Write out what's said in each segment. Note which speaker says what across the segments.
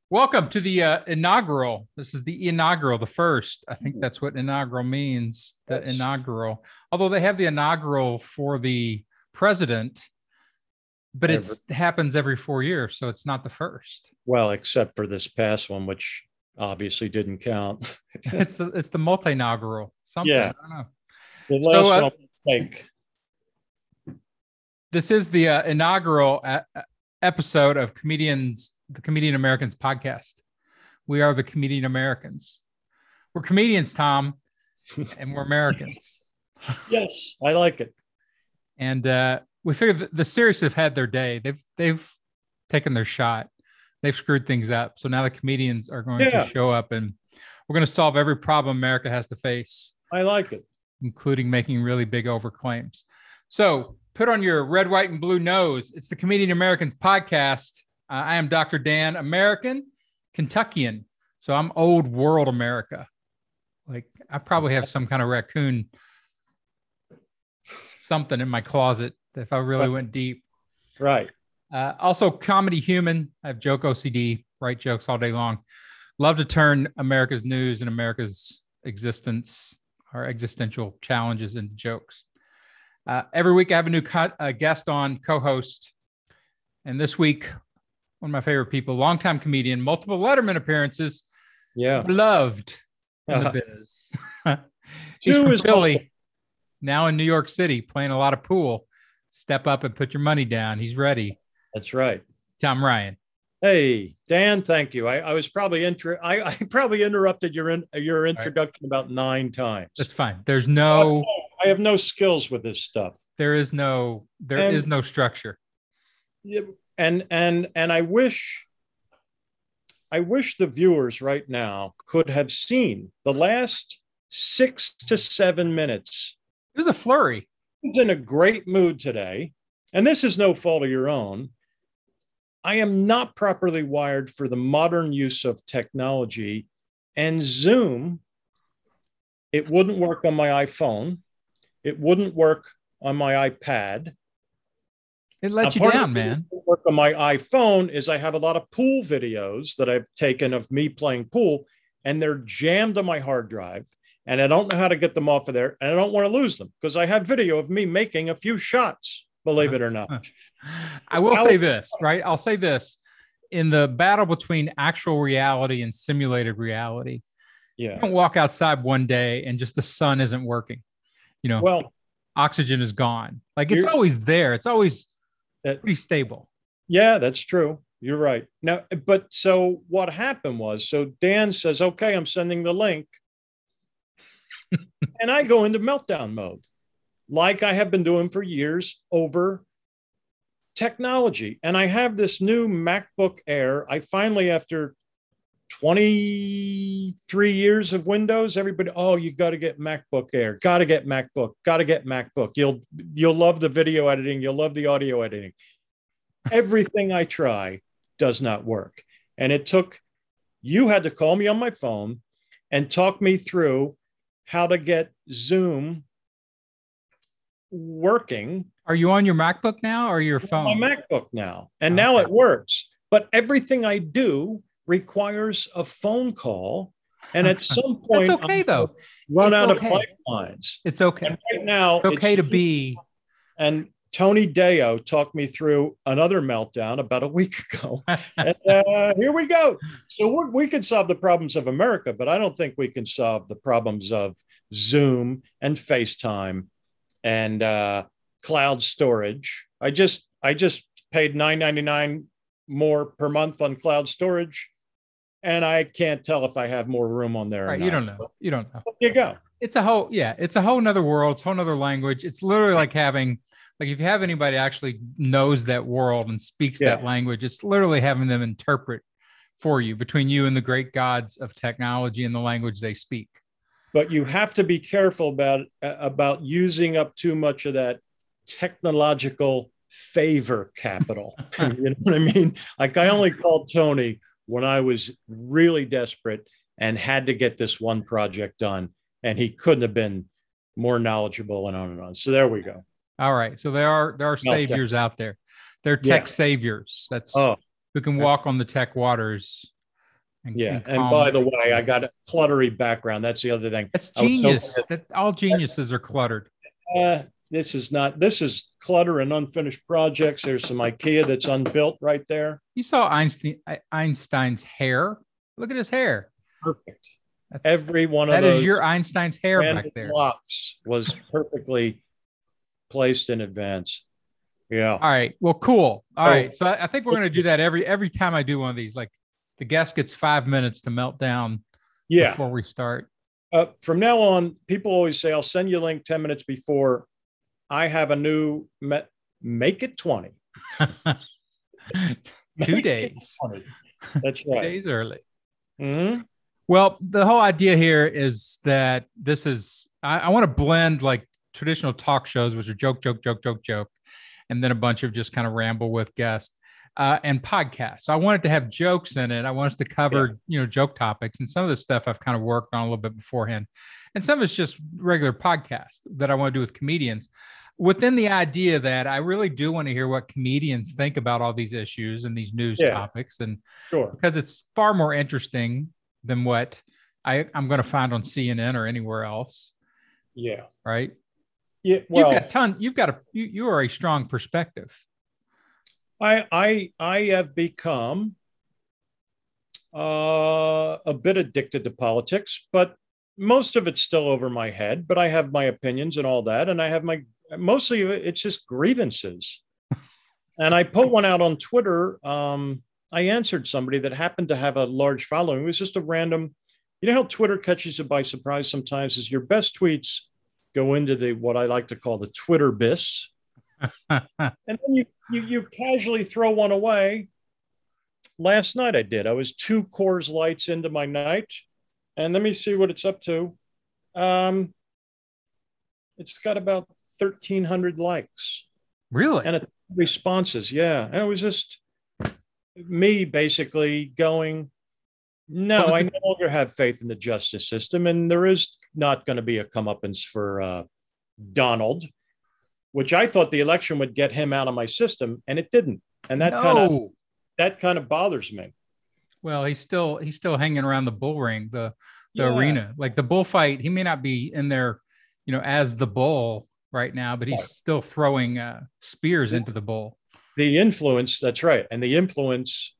Speaker 1: Welcome to the inaugural. This is the inaugural, the first. I think that's what inaugural means, the
Speaker 2: Yes.
Speaker 1: inaugural. Although they have the inaugural for the president, but it
Speaker 2: Ever.
Speaker 1: happens every 4 years, so it's not the first.
Speaker 2: Well, except for this past one, which obviously didn't count.
Speaker 1: It's the multi-inaugural, something. I
Speaker 2: Yeah,
Speaker 1: don't know.
Speaker 2: the
Speaker 1: So
Speaker 2: last one, like,
Speaker 1: this is the inaugural episode of the Comedian Americans podcast. We are the Comedian Americans. We're comedians, Tom, and we're Americans.
Speaker 2: yes, I like it.
Speaker 1: And we figured the series have had their day. They've taken their shot. They've screwed things up. So now the comedians are going to
Speaker 2: Yeah,
Speaker 1: show up, and we're going to solve every problem America has to face,
Speaker 2: I like it.
Speaker 1: including making really big overclaims. So put on your red, white, and blue nose. It's the Comedian Americans podcast. I am Dr. Dan, American, Kentuckian. So I'm old world America. Like I probably have some kind of raccoon something in my closet if I really went deep.
Speaker 2: Right.
Speaker 1: Also, comedy human. I have joke OCD, write jokes all day long. Love to turn America's news and America's existence or existential challenges into jokes. Every week, I have a new guest on co-host. And this week, one of my favorite people, longtime comedian, multiple Letterman appearances,
Speaker 2: Yeah.
Speaker 1: beloved in the biz. He's
Speaker 2: Two
Speaker 1: from
Speaker 2: is
Speaker 1: Philly, now in New York City, playing a lot of pool. Step up and put your money down. He's ready.
Speaker 2: That's right.
Speaker 1: Tom Ryan.
Speaker 2: Hey, Dan, thank you. I was probably I probably interrupted your introduction about 9 times.
Speaker 1: That's fine. There's no
Speaker 2: I have no skills with this stuff.
Speaker 1: there is no structure.
Speaker 2: Yeah, and I wish the viewers right now could have seen the last 6 to 7 minutes.
Speaker 1: It was a flurry.
Speaker 2: I was in a great mood today, and this is no fault of your own. I am not properly wired for the modern use of technology, and Zoom, it wouldn't work on my iPhone. It wouldn't work on my iPad.
Speaker 1: It let you down, man.
Speaker 2: Work on my iPhone is I have a lot of pool videos that I've taken of me playing pool, and they're jammed on my hard drive, and I don't know how to get them off of there, and I don't want to lose them because I have video of me making a few shots, believe it or not.
Speaker 1: I will say this, right? I'll say this. In the battle between actual reality and simulated reality, you
Speaker 2: Yeah.
Speaker 1: don't walk outside one day and just the sun isn't working.
Speaker 2: Well,
Speaker 1: Oxygen is gone. Like it's always there. It's always pretty stable.
Speaker 2: yeah, that's true. You're right. Now, but so what happened was, so Dan says, okay, I'm sending the link. And I go into meltdown mode, like I have been doing for years over technology. And I have this new MacBook Air. I finally, after 23 years of Windows, everybody, oh, you got to get MacBook Air, got to get MacBook, got to get MacBook. You'll love the video editing, you'll love the audio editing. Everything I try does not work. And you had to call me on my phone and talk me through how to get Zoom working.
Speaker 1: Are you on your MacBook now or your phone?
Speaker 2: My MacBook now. And now it works. But everything I do requires a phone call. And at some point,
Speaker 1: that's okay, though.
Speaker 2: Run out of lifelines.
Speaker 1: It's okay.
Speaker 2: And right now,
Speaker 1: it's okay to be.
Speaker 2: And Tony Deo talked me through another meltdown about a week ago. And here we go. So we can solve the problems of America, but I don't think we can solve the problems of Zoom and FaceTime and cloud storage. I just paid $9.99 more per month on cloud storage, and I can't tell if I have more room on there.
Speaker 1: Right, you don't know. You don't know.
Speaker 2: There you go.
Speaker 1: It's a whole nother world. It's a whole nother language. It's literally like having, like if you have anybody actually knows that world and speaks that language, it's literally having them interpret for you between you and the great gods of technology and the language they speak.
Speaker 2: But you have to be careful about using up too much of that technological favor capital. You know what I mean? Like I only called Tony when I was really desperate and had to get this one project done, and he couldn't have been more knowledgeable and on and on. So there we go.
Speaker 1: All right. So there are saviors out there. They're tech saviors. That's who can walk on the tech waters
Speaker 2: Yeah.
Speaker 1: and
Speaker 2: And by
Speaker 1: calm.
Speaker 2: the way, I got a cluttery background. That's the other thing.
Speaker 1: That's
Speaker 2: I was
Speaker 1: genius.
Speaker 2: hoping
Speaker 1: That all geniuses are cluttered.
Speaker 2: this is clutter and unfinished projects. There's some IKEA that's unbuilt right there.
Speaker 1: You saw Einstein's hair. Look at his hair.
Speaker 2: Perfect.
Speaker 1: That's
Speaker 2: Every one of
Speaker 1: that is
Speaker 2: those
Speaker 1: your Einstein's hair back
Speaker 2: random
Speaker 1: there.
Speaker 2: locks was perfectly placed in advance. Yeah.
Speaker 1: All right. Well, cool. All
Speaker 2: So-
Speaker 1: right. So I think we're going to do that every time I do one of these. Like the guest gets 5 minutes to melt down
Speaker 2: Yeah.
Speaker 1: before we start.
Speaker 2: From now on, people always say, I'll send you a link 10 minutes before. I have a new make it 20.
Speaker 1: 2 days.
Speaker 2: 20. That's
Speaker 1: 2
Speaker 2: right.
Speaker 1: days early.
Speaker 2: Mm-hmm.
Speaker 1: Well, the whole idea here is that this is, I want to blend like traditional talk shows, which are joke, joke, joke, joke, joke, and then a bunch of just kind of ramble with guests and podcasts. So I wanted to have jokes in it. I want us to cover, joke topics. And some of the stuff I've kind of worked on a little bit beforehand. And some of it's just regular podcasts that I want to do with comedians within the idea that I really do want to hear what comedians think about all these issues and these news topics. And
Speaker 2: Sure.
Speaker 1: because it's far more interesting than what I'm going to find on CNN or anywhere else.
Speaker 2: Yeah.
Speaker 1: Right.
Speaker 2: Yeah. Well,
Speaker 1: you are a strong perspective.
Speaker 2: I have become a bit addicted to politics, but most of it's still over my head. But I have my opinions and all that, and I have mostly it's just grievances. And I put one out on Twitter. I answered somebody that happened to have a large following. It was just a random. You know how Twitter catches you by surprise sometimes? Is your best tweets go into what I like to call the Twitter bis. And then you casually throw one away. Last night I did. I was 2 Coors Lights into my night, and let me see what it's up to. It's got about 1,300 likes.
Speaker 1: Really?
Speaker 2: And responses. Yeah, and it was just me basically going, no, I no longer have faith in the justice system, and there is not going to be a comeuppance for Donald, which I thought the election would get him out of my system, and it didn't. And that kind of bothers me.
Speaker 1: Well, he's still hanging around the bull ring, the arena, like the bullfight. He may not be in there, as the bull right now, but he's still throwing spears into the bull.
Speaker 2: The influence, that's right, and the influence,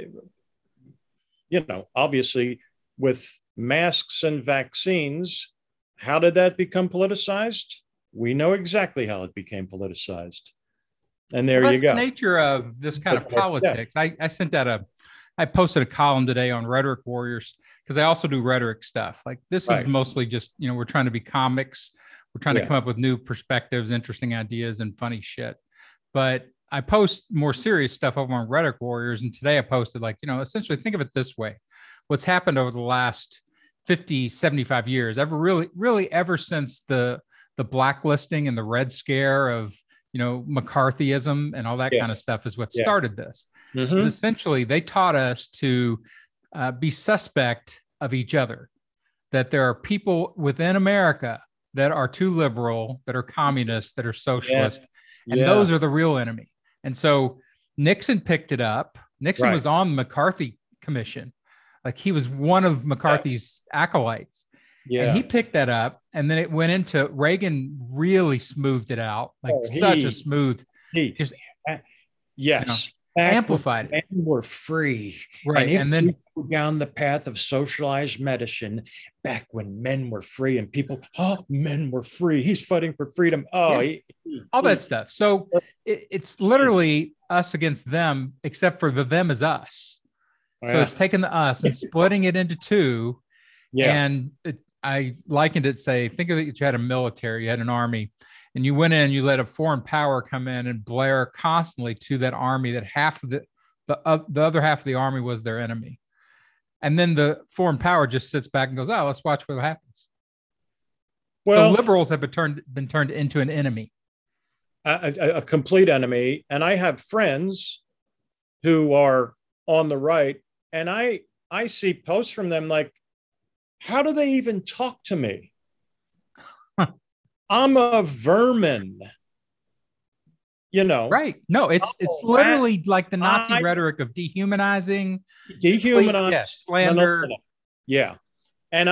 Speaker 2: obviously with masks and vaccines, how did that become politicized? We know exactly how it became politicized. And there you go.
Speaker 1: That's the nature of this kind of politics. Yeah. I posted a column today on Rhetoric Warriors because I also do rhetoric stuff. Like this is mostly just, we're trying to be comics. We're trying to come up with new perspectives, interesting ideas, and funny shit. But I post more serious stuff over on Rhetoric Warriors. And today I posted essentially think of it this way. What's happened over the last 50, 75 years, ever since the blacklisting and the Red Scare of, McCarthyism and all that kind of stuff is what started this. Mm-hmm. Essentially, they taught us to be suspect of each other, that there are people within America that are too liberal, that are communist, that are socialist, and those are the real enemy. And so Nixon picked it up. Nixon was on the McCarthy Commission. Like he was one of McCarthy's acolytes. Yeah. And he picked that up, and then it went into Reagan really smoothed it out, such a smooth, amplified it.
Speaker 2: Men were free.
Speaker 1: Right.
Speaker 2: And then we go down the path of socialized medicine back when men were free and people, men were free. He's fighting for freedom.
Speaker 1: All that stuff. So it's literally us against them, except for the them is us. Yeah. So it's taking the us and splitting it into two. Yeah. And I likened it, think of it, you had a military, you had an army, and you went in, you let a foreign power come in and blare constantly to that army that half of the other half of the army was their enemy. And then the foreign power just sits back and goes, let's watch what happens. Well, so liberals have been turned into an enemy.
Speaker 2: A complete enemy. And I have friends who are on the right, and I see posts from them like, how do they even talk to me? I'm a vermin. You know,
Speaker 1: Right. No, it's
Speaker 2: oh,
Speaker 1: literally like the Nazi
Speaker 2: I
Speaker 1: rhetoric of dehumanizing, yeah,
Speaker 2: dehumanize. No, no, no,
Speaker 1: slander.
Speaker 2: no. Yeah. And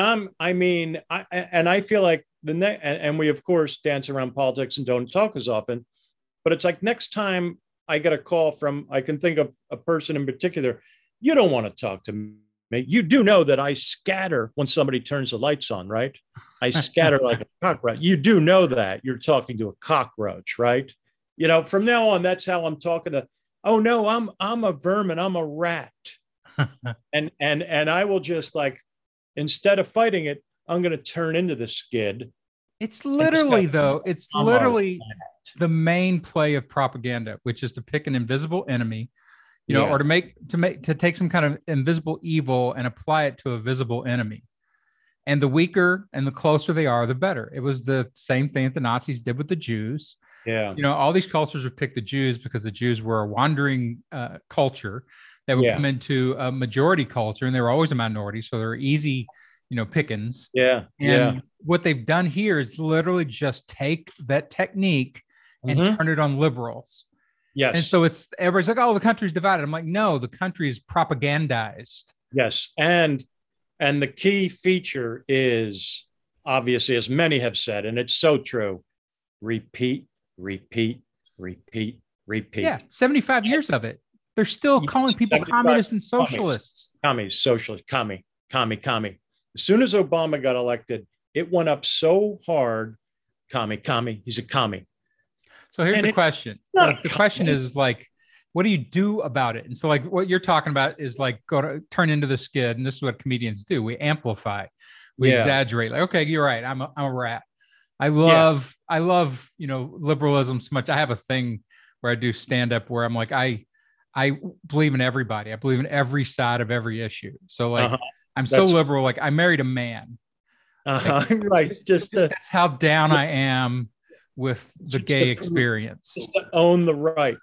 Speaker 2: I feel like and we of course dance around politics and don't talk as often, but it's like next time I get a call from, I can think of a person in particular, you don't want to talk to me. You do know that I scatter when somebody turns the lights on, right? I scatter like a cockroach. You do know that you're talking to a cockroach, right? You know, from now on, that's how I'm talking to. Oh no, I'm a vermin. I'm a rat, and I will just like, instead of fighting it, I'm going to turn into the skid.
Speaker 1: It's
Speaker 2: And just go,
Speaker 1: literally, though, it's
Speaker 2: I'm a
Speaker 1: literally the main play of propaganda, which is to pick an invisible enemy, or
Speaker 2: yeah,
Speaker 1: to take some kind of invisible evil and apply it to a visible enemy. And the weaker and the closer they are, the better. It was the same thing that the Nazis did with the Jews.
Speaker 2: yeah,
Speaker 1: All these cultures would pick the Jews because the Jews were a wandering culture that would
Speaker 2: yeah,
Speaker 1: come into a majority culture, and they were always a minority, so they were easy, pickings.
Speaker 2: yeah, yeah.
Speaker 1: And what they've done here is literally just take that technique and
Speaker 2: Mm-hmm.
Speaker 1: turn it on liberals. And
Speaker 2: Yes,
Speaker 1: so it's everybody's like, oh, the country's divided. I'm like, no, the country is propagandized.
Speaker 2: yes, and the key feature is obviously, as many have said, and it's so true: repeat, repeat, repeat,
Speaker 1: Yeah,
Speaker 2: repeat.
Speaker 1: 75 years of it. They're still calling people
Speaker 2: 75
Speaker 1: communists and socialists.
Speaker 2: commie, socialist, commie. As soon as Obama got elected, it went up so hard. Commie. He's a commie.
Speaker 1: So here's
Speaker 2: And
Speaker 1: the
Speaker 2: it's
Speaker 1: question.
Speaker 2: not a
Speaker 1: The question
Speaker 2: commie.
Speaker 1: is like, what do you do about it? And so like what you're talking about is like go to turn into the skid. And this is what comedians do. We amplify, we
Speaker 2: Yeah.
Speaker 1: exaggerate. Like, okay, you're right. I'm a rat.
Speaker 2: Yeah.
Speaker 1: I love, liberalism so much. I have a thing where I do stand up where I'm like, I believe in everybody. I believe in every side of every issue. So like,
Speaker 2: Uh-huh.
Speaker 1: I'm so
Speaker 2: That's
Speaker 1: liberal. Like I married a man. Like
Speaker 2: right.
Speaker 1: that's how down I am with the gay
Speaker 2: to prove,
Speaker 1: experience.
Speaker 2: just to own the right.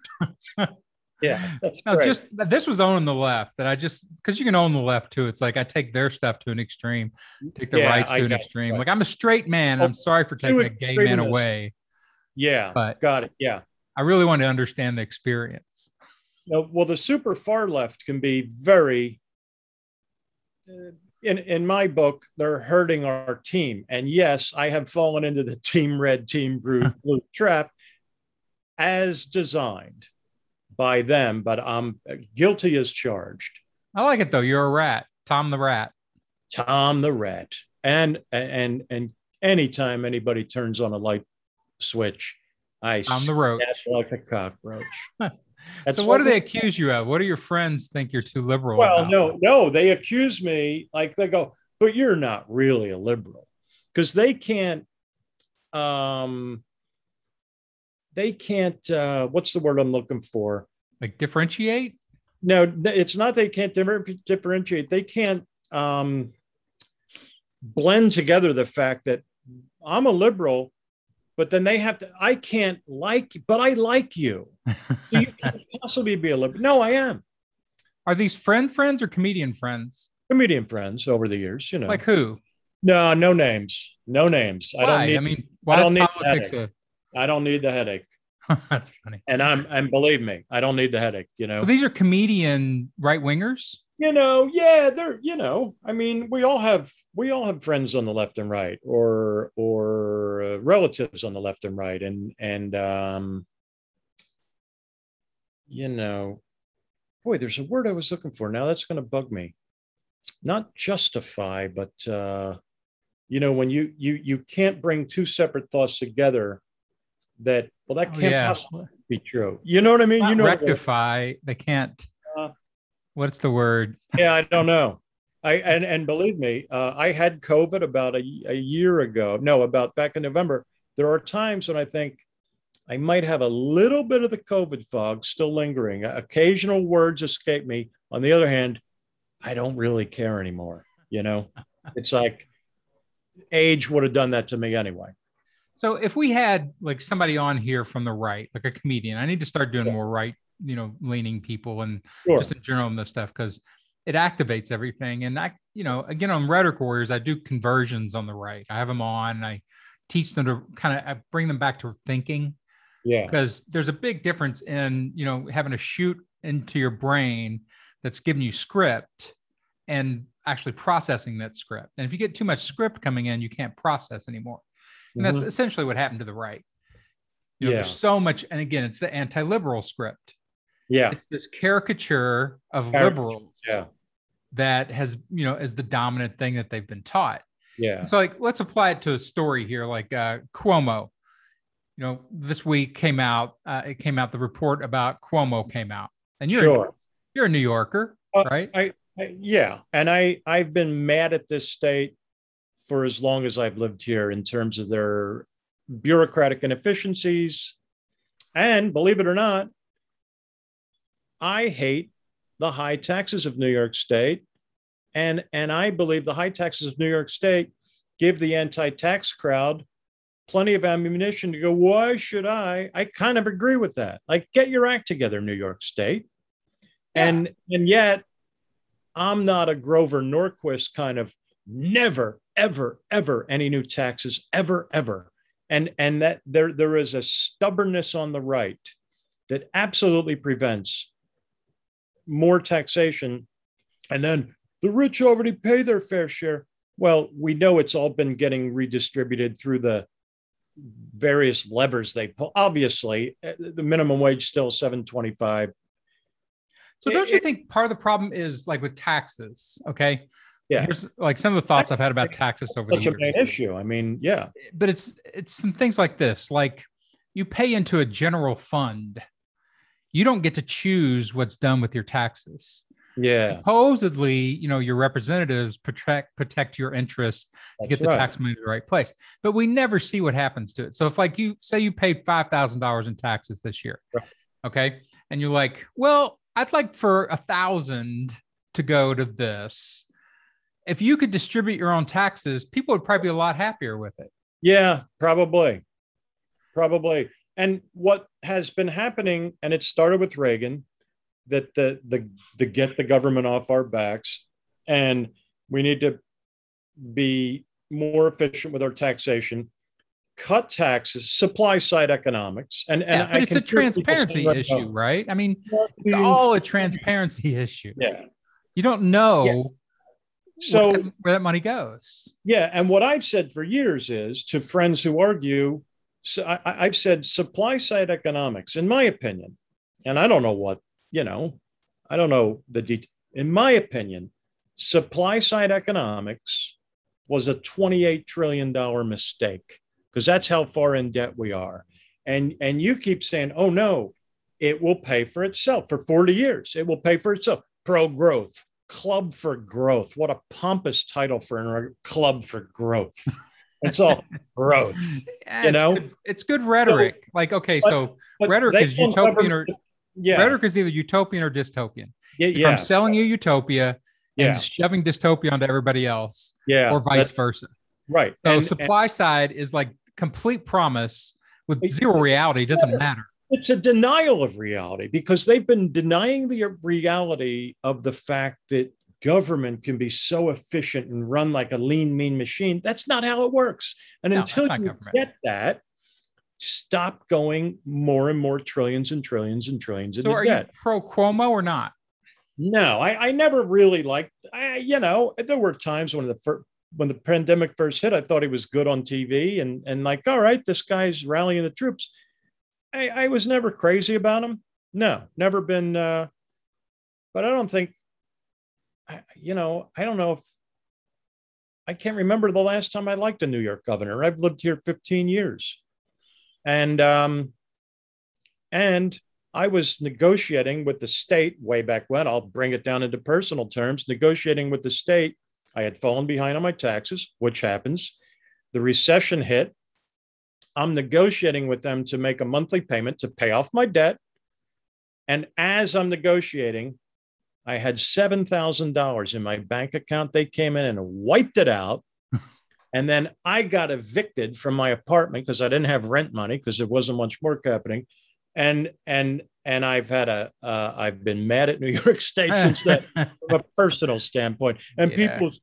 Speaker 2: Yeah, that's
Speaker 1: No,
Speaker 2: great.
Speaker 1: just this was owning the left that I just because you can own the left too. It's like I take their stuff to an extreme, take the
Speaker 2: Yeah,
Speaker 1: rights
Speaker 2: I
Speaker 1: to an
Speaker 2: got it.
Speaker 1: extreme.
Speaker 2: Right.
Speaker 1: Like I'm a straight man.
Speaker 2: Oh,
Speaker 1: I'm sorry for
Speaker 2: to
Speaker 1: taking a gay man
Speaker 2: extremeness.
Speaker 1: away,
Speaker 2: Yeah,
Speaker 1: but
Speaker 2: got it. Yeah.
Speaker 1: I really want to understand the experience.
Speaker 2: No, well, the super far left can be very, in my book, they're hurting our team. And yes, I have fallen into the team red, team blue trap as designed by them, but I'm guilty as charged.
Speaker 1: I like it though. You're a rat, Tom the Rat.
Speaker 2: Tom the rat. And anytime anybody turns on a light switch, I
Speaker 1: Tom the
Speaker 2: scat
Speaker 1: Roach.
Speaker 2: like a cockroach.
Speaker 1: So
Speaker 2: That's
Speaker 1: what
Speaker 2: what
Speaker 1: do
Speaker 2: we,
Speaker 1: they accuse you of? What do your friends think you're too liberal
Speaker 2: well,
Speaker 1: about?
Speaker 2: no, they accuse me, like they go, but you're not really a liberal. Because um they can't what's the word I'm looking for?
Speaker 1: Like differentiate?
Speaker 2: No, it's not they can't differentiate. They can't blend together the fact that I'm a liberal, but then they have to, I can't like, but I like you. You can't possibly be a liberal. No, I am.
Speaker 1: Are these friends or comedian friends?
Speaker 2: Comedian friends over the years,
Speaker 1: Like who?
Speaker 2: No, no names. No names.
Speaker 1: Why? I mean,
Speaker 2: I
Speaker 1: why is
Speaker 2: don't need the
Speaker 1: politics
Speaker 2: headache.
Speaker 1: a
Speaker 2: I don't need the headache.
Speaker 1: that's funny.
Speaker 2: And believe me, I don't need the headache,
Speaker 1: So these are comedian right wingers.
Speaker 2: Yeah, they're, I mean, we all have friends on the left and right, or relatives on the left and right, and you know, boy, there's a word I was looking for. Now that's going to bug me. Not justify, but when you can't bring two separate thoughts together, that, well, that
Speaker 1: Oh
Speaker 2: can't
Speaker 1: yeah.
Speaker 2: possibly be true. You know what I mean?
Speaker 1: Not
Speaker 2: You know what I mean?
Speaker 1: rectify. They can't.
Speaker 2: Uh,
Speaker 1: What's the word?
Speaker 2: Yeah, I don't know. And believe me, I had COVID about a year ago. No, about back in November. There are times when I think I might have a little bit of the COVID fog still lingering. Occasional words escape me. On the other hand, I don't really care anymore. It's like age would have done that to me anyway.
Speaker 1: So if we had like somebody on here from the right, like a comedian, I need to start doing more right, leaning people and
Speaker 2: Sure.
Speaker 1: just in general in this stuff because it activates everything. And again, on Rhetoric Warriors, I do conversions on the right. I have them on and I teach them to I bring them back to thinking.
Speaker 2: Yeah.
Speaker 1: because there's a big difference in, having a shoot into your brain that's giving you script and actually processing that script. And if you get too much script coming in, you can't process anymore. And that's essentially what happened to the right. There's so much, and again, it's the anti-liberal script.
Speaker 2: Yeah.
Speaker 1: It's this caricature of liberals
Speaker 2: Yeah.
Speaker 1: that has, as the dominant thing that they've been taught.
Speaker 2: Yeah.
Speaker 1: And so like, let's apply it to a story here, like Cuomo. This week it came out, the report about Cuomo came out, and you're a New Yorker, right?
Speaker 2: Yeah. And I've been mad at this state for as long as I've lived here in terms of their bureaucratic inefficiencies. And believe it or not, I hate the high taxes of New York State. And I believe the high taxes of New York State give the anti-tax crowd plenty of ammunition to go, why should I? I kind of agree with that. Like, get your act together, New York State. Yeah. And yet, I'm not a Grover Norquist kind of never, ever, ever any new taxes, ever, ever. And that there is a stubbornness on the right that absolutely prevents more taxation. And then the rich already pay their fair share. Well, we know it's all been getting redistributed through the various levers they pull. Obviously, the minimum wage still $7.25.
Speaker 1: So don't you think part of the problem is like with taxes? Okay.
Speaker 2: Yeah.
Speaker 1: Here's like some of the thoughts I've had about taxes over the years.
Speaker 2: Such a main issue. I mean, yeah.
Speaker 1: But it's some things like this, like you pay into a general fund. You don't get to choose what's done with your taxes.
Speaker 2: Yeah.
Speaker 1: Supposedly, your representatives protect your interests to get the tax money to the right place. But we never see what happens to it. So if like you say you paid $5,000 in taxes this year, okay, and you're like, well, I'd like for 1,000 to go to this. If you could distribute your own taxes, people would probably be a lot happier with it.
Speaker 2: Yeah, probably. And what has been happening, and it started with Reagan, that the get the government off our backs, and we need to be more efficient with our taxation, cut taxes, supply side economics, but
Speaker 1: it's a transparency issue, right? I mean, it's all a transparency issue.
Speaker 2: Yeah,
Speaker 1: you don't know where that money goes.
Speaker 2: Yeah, and what I've said for years is to friends who argue. So I've said supply side economics, in my opinion, and I don't know what. I don't know the detail. In my opinion, supply side economics was a $28 trillion mistake because that's how far in debt we are. And you keep saying, oh, no, it will pay for itself for 40 years. It will pay for itself. Pro-growth, Club for Growth. What a pompous title for a club for growth. It's all growth.
Speaker 1: Yeah, it's good rhetoric. So rhetoric is utopian or... Yeah. Rhetoric is either utopian or dystopian. Yeah. I'm selling you utopia and shoving dystopia onto everybody else, or vice versa.
Speaker 2: Right.
Speaker 1: So supply side is like complete promise with zero reality. It doesn't matter.
Speaker 2: It's a denial of reality because they've been denying the reality of the fact that government can be so efficient and run like a lean, mean machine. That's not how it works. And until you get that, stop going more and more trillions and trillions and trillions into debt. So are you
Speaker 1: pro Cuomo or not?
Speaker 2: No, I never really liked, there were times when the pandemic first hit, I thought he was good on TV and like, all right, this guy's rallying the troops. I was never crazy about him. No, never been. But I don't think, I don't know if, I can't remember the last time I liked a New York governor. I've lived here 15 years. And I was negotiating with the state way back when. I'll bring it down into personal terms. Negotiating with the state, I had fallen behind on my taxes, which happens. The recession hit. I'm negotiating with them to make a monthly payment to pay off my debt. And as I'm negotiating, I had $7,000 in my bank account. They came in and wiped it out. And then I got evicted from my apartment because I didn't have rent money because there wasn't much work happening. And I've had I've been mad at New York State since that from a personal standpoint. And people say,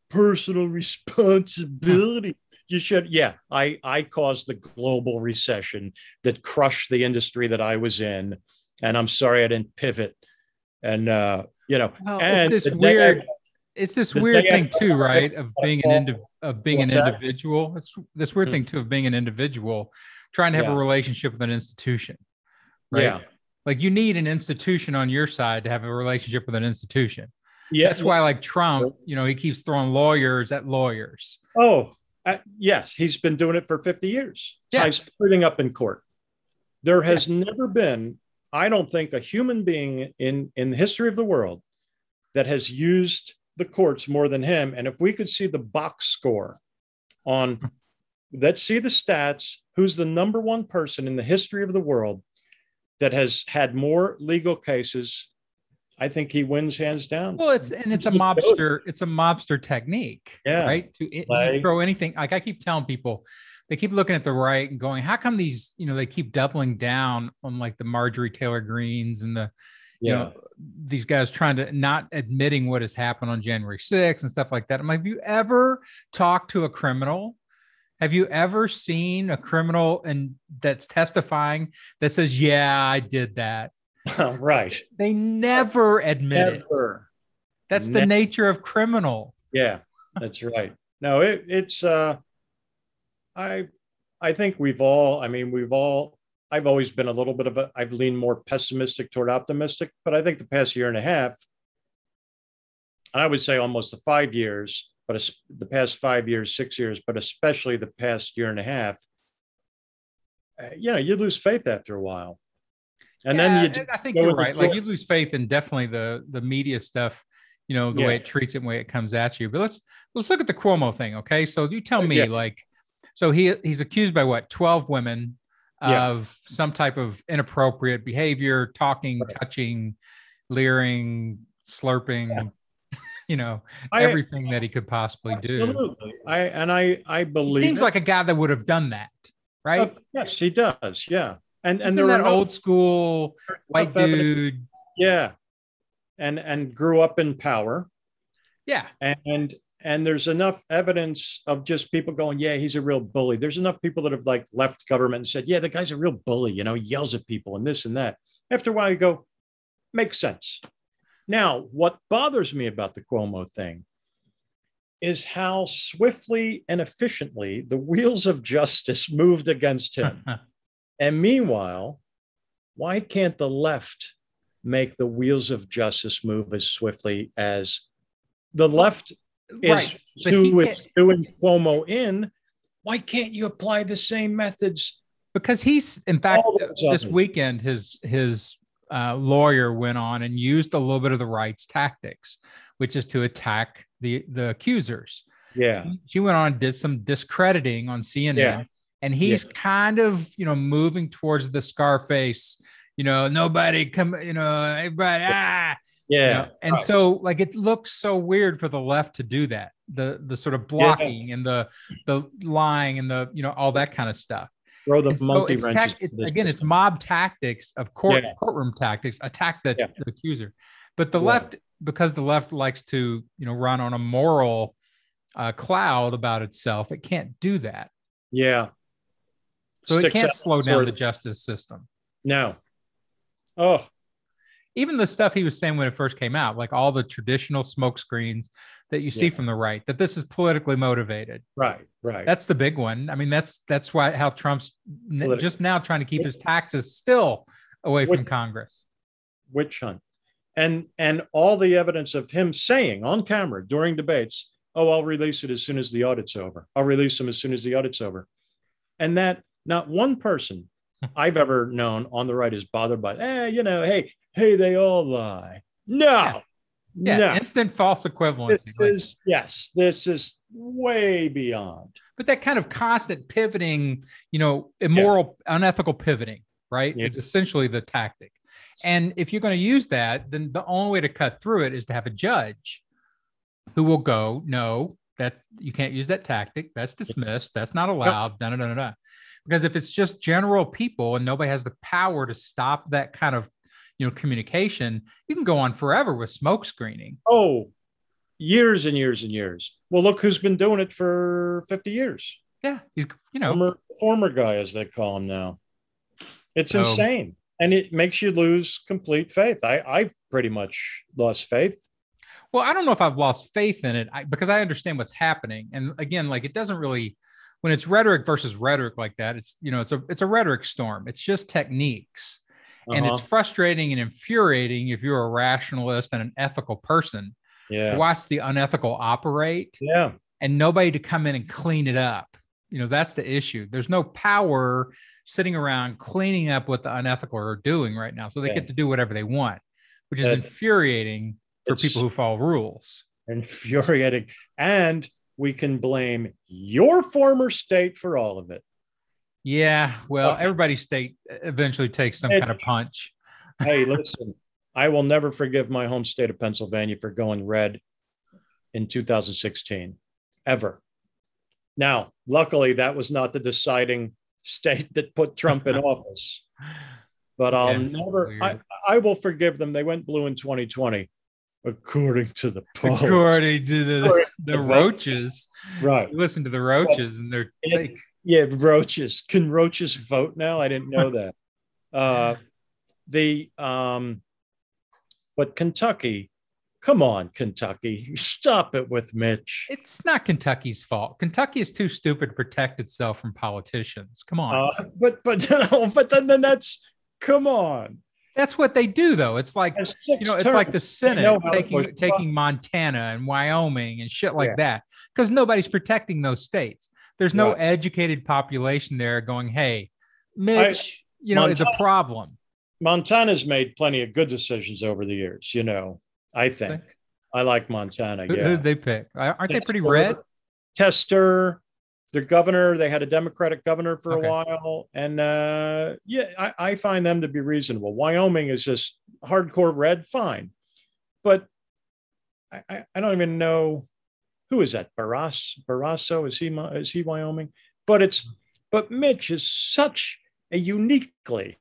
Speaker 2: personal responsibility. You should. Yeah, I caused the global recession that crushed the industry that I was in, and I'm sorry I didn't pivot. And
Speaker 1: Well,
Speaker 2: and the day
Speaker 1: it's this
Speaker 2: the
Speaker 1: weird
Speaker 2: day
Speaker 1: thing
Speaker 2: after
Speaker 1: too, right? Of being an
Speaker 2: what's that?
Speaker 1: individual. It's this weird thing too of being an individual, trying to have a
Speaker 2: Yeah,
Speaker 1: relationship with an institution, right?
Speaker 2: yeah,
Speaker 1: Like you need an institution on your side to have a relationship with an institution.
Speaker 2: yeah.
Speaker 1: That's why, like Trump, he keeps throwing lawyers at lawyers.
Speaker 2: Oh, yes, he's been doing it for 50 years.
Speaker 1: Yeah.
Speaker 2: Ties everything up in court. There
Speaker 1: Yeah.
Speaker 2: has never been, I don't think, a human being in the history of the world that has used the courts more than him. And if we could see the box score on, let's see the stats, who's the number one person in the history of the world that has had more legal cases, I think he wins hands down.
Speaker 1: Well, it's a mobster technique,
Speaker 2: Yeah.
Speaker 1: right? To throw anything. Like I keep telling people, they keep looking at the right and going, how come these, they keep doubling down on like the Marjorie Taylor Greens and the, these guys trying to not admitting what has happened on January 6th and stuff like that. I'm like, have you ever talked to a criminal? Have you ever seen a criminal that's testifying that says, yeah, I did that?
Speaker 2: Right.
Speaker 1: They never admit
Speaker 2: Never.
Speaker 1: it. That's the nature of criminal.
Speaker 2: Yeah, that's right. No, it's I think I've always been a little bit I've leaned more pessimistic toward optimistic, but I think the past year and a half, and I would say almost the 5 years, but the past 5 years, 6 years, but especially the past year and a half, you lose faith after a while. And then
Speaker 1: I think you're right. Like you lose faith in definitely the media stuff, the way it treats it and the way it comes at you. But let's look at the Cuomo thing. Okay. So you tell me so he's accused by what, 12 women of some type of inappropriate behavior, talking, touching, leering, slurping, everything that he could possibly do.
Speaker 2: Absolutely. I believe
Speaker 1: he seems like a guy that would have done that, right?
Speaker 2: Yes, he does. Yeah. And
Speaker 1: there that old school white dude.
Speaker 2: Yeah. And grew up in power.
Speaker 1: Yeah.
Speaker 2: And there's enough evidence of just people going, yeah, he's a real bully. There's enough people that have like left government and said, yeah, the guy's a real bully, he yells at people and this and that. After a while, you go, makes sense. Now, what bothers me about the Cuomo thing is how swiftly and efficiently the wheels of justice moved against him. And meanwhile, why can't the left make the wheels of justice move as swiftly as the left is doing Cuomo in? Why can't you apply the same methods?
Speaker 1: Because he's, in fact, this weekend, his lawyer went on and used a little bit of the right's tactics, which is to attack the accusers.
Speaker 2: Yeah.
Speaker 1: She went on and did some discrediting on CNN. Yeah. And he's kind of, moving towards the Scarface, nobody come, everybody,
Speaker 2: Yeah.
Speaker 1: And so like, it looks so weird for the left to do that. The sort of blocking and the lying and the, all that kind of stuff.
Speaker 2: Throw the monkey wrenches.
Speaker 1: It's mob tactics of courtroom tactics, attack the accuser. But the left, because the left likes to, run on a moral cloud about itself, it can't do that.
Speaker 2: Yeah.
Speaker 1: So it can't slow down the justice system.
Speaker 2: No. Oh.
Speaker 1: Even the stuff he was saying when it first came out, like all the traditional smoke screens that you see from the right, that this is politically motivated.
Speaker 2: Right.
Speaker 1: That's the big one. I mean, that's how Trump's just now trying to keep his taxes still away from Congress.
Speaker 2: Witch hunt. And all the evidence of him saying on camera during debates, oh, I'll release it as soon as the audit's over. I'll release them as soon as the audit's over. And that not one person I've ever known on the right is bothered by, hey, they all lie. No.
Speaker 1: No. Instant false equivalency.
Speaker 2: This is way beyond.
Speaker 1: But that kind of constant pivoting, immoral, unethical pivoting, right? Is essentially the tactic. And if you're going to use that, then the only way to cut through it is to have a judge who will go, no, that you can't use that tactic. That's dismissed. That's not allowed. Because if it's just general people and nobody has the power to stop that kind of, communication, you can go on forever with smoke screening.
Speaker 2: Oh, years and years and years. Well, look who's been doing it for 50 years.
Speaker 1: Yeah, he's
Speaker 2: Former guy, as they call him now. It's
Speaker 1: so
Speaker 2: insane. And it makes you lose complete faith. I've pretty much lost faith.
Speaker 1: well, I don't know if I've lost faith in it because I understand what's happening. And again, like it doesn't really when it's rhetoric versus rhetoric like that, it's a rhetoric storm. It's just techniques. And it's frustrating and infuriating if you're a rationalist and an ethical person to watch the unethical operate and nobody to come in and clean it up. That's the issue. There's no power sitting around cleaning up what the unethical are doing right now. So they get to do whatever they want, which is infuriating for people who follow rules.
Speaker 2: Infuriating. And we can blame your former state for all of it.
Speaker 1: Yeah, well, everybody's state eventually takes some kind of punch.
Speaker 2: Hey, listen, I will never forgive my home state of Pennsylvania for going red in 2016, ever. Now, luckily, that was not the deciding state that put Trump in office. But I'll never, I will forgive them. They went blue in 2020, according to the polls.
Speaker 1: According to the roaches.
Speaker 2: Right.
Speaker 1: You listen to the roaches and they're fake.
Speaker 2: Yeah, roaches. Can roaches vote now? I didn't know that. But Kentucky, come on, Kentucky, stop it with Mitch.
Speaker 1: It's not Kentucky's fault. Kentucky is too stupid to protect itself from politicians. Come on.
Speaker 2: But then that's come on.
Speaker 1: That's what they do, though. It's like it's like the Senate taking Montana and Wyoming and shit like that because nobody's protecting those states. There's no educated population there going, hey, Mitch, it's a problem.
Speaker 2: Montana's made plenty of good decisions over the years, I think. I like Montana.
Speaker 1: Who did they pick? Aren't they pretty red?
Speaker 2: Tester, their governor, they had a Democratic governor for a while. And I find them to be reasonable. Wyoming is just hardcore red, fine. But I don't even know. Who is that? Barrasso? Is he Wyoming? But Mitch is such a uniquely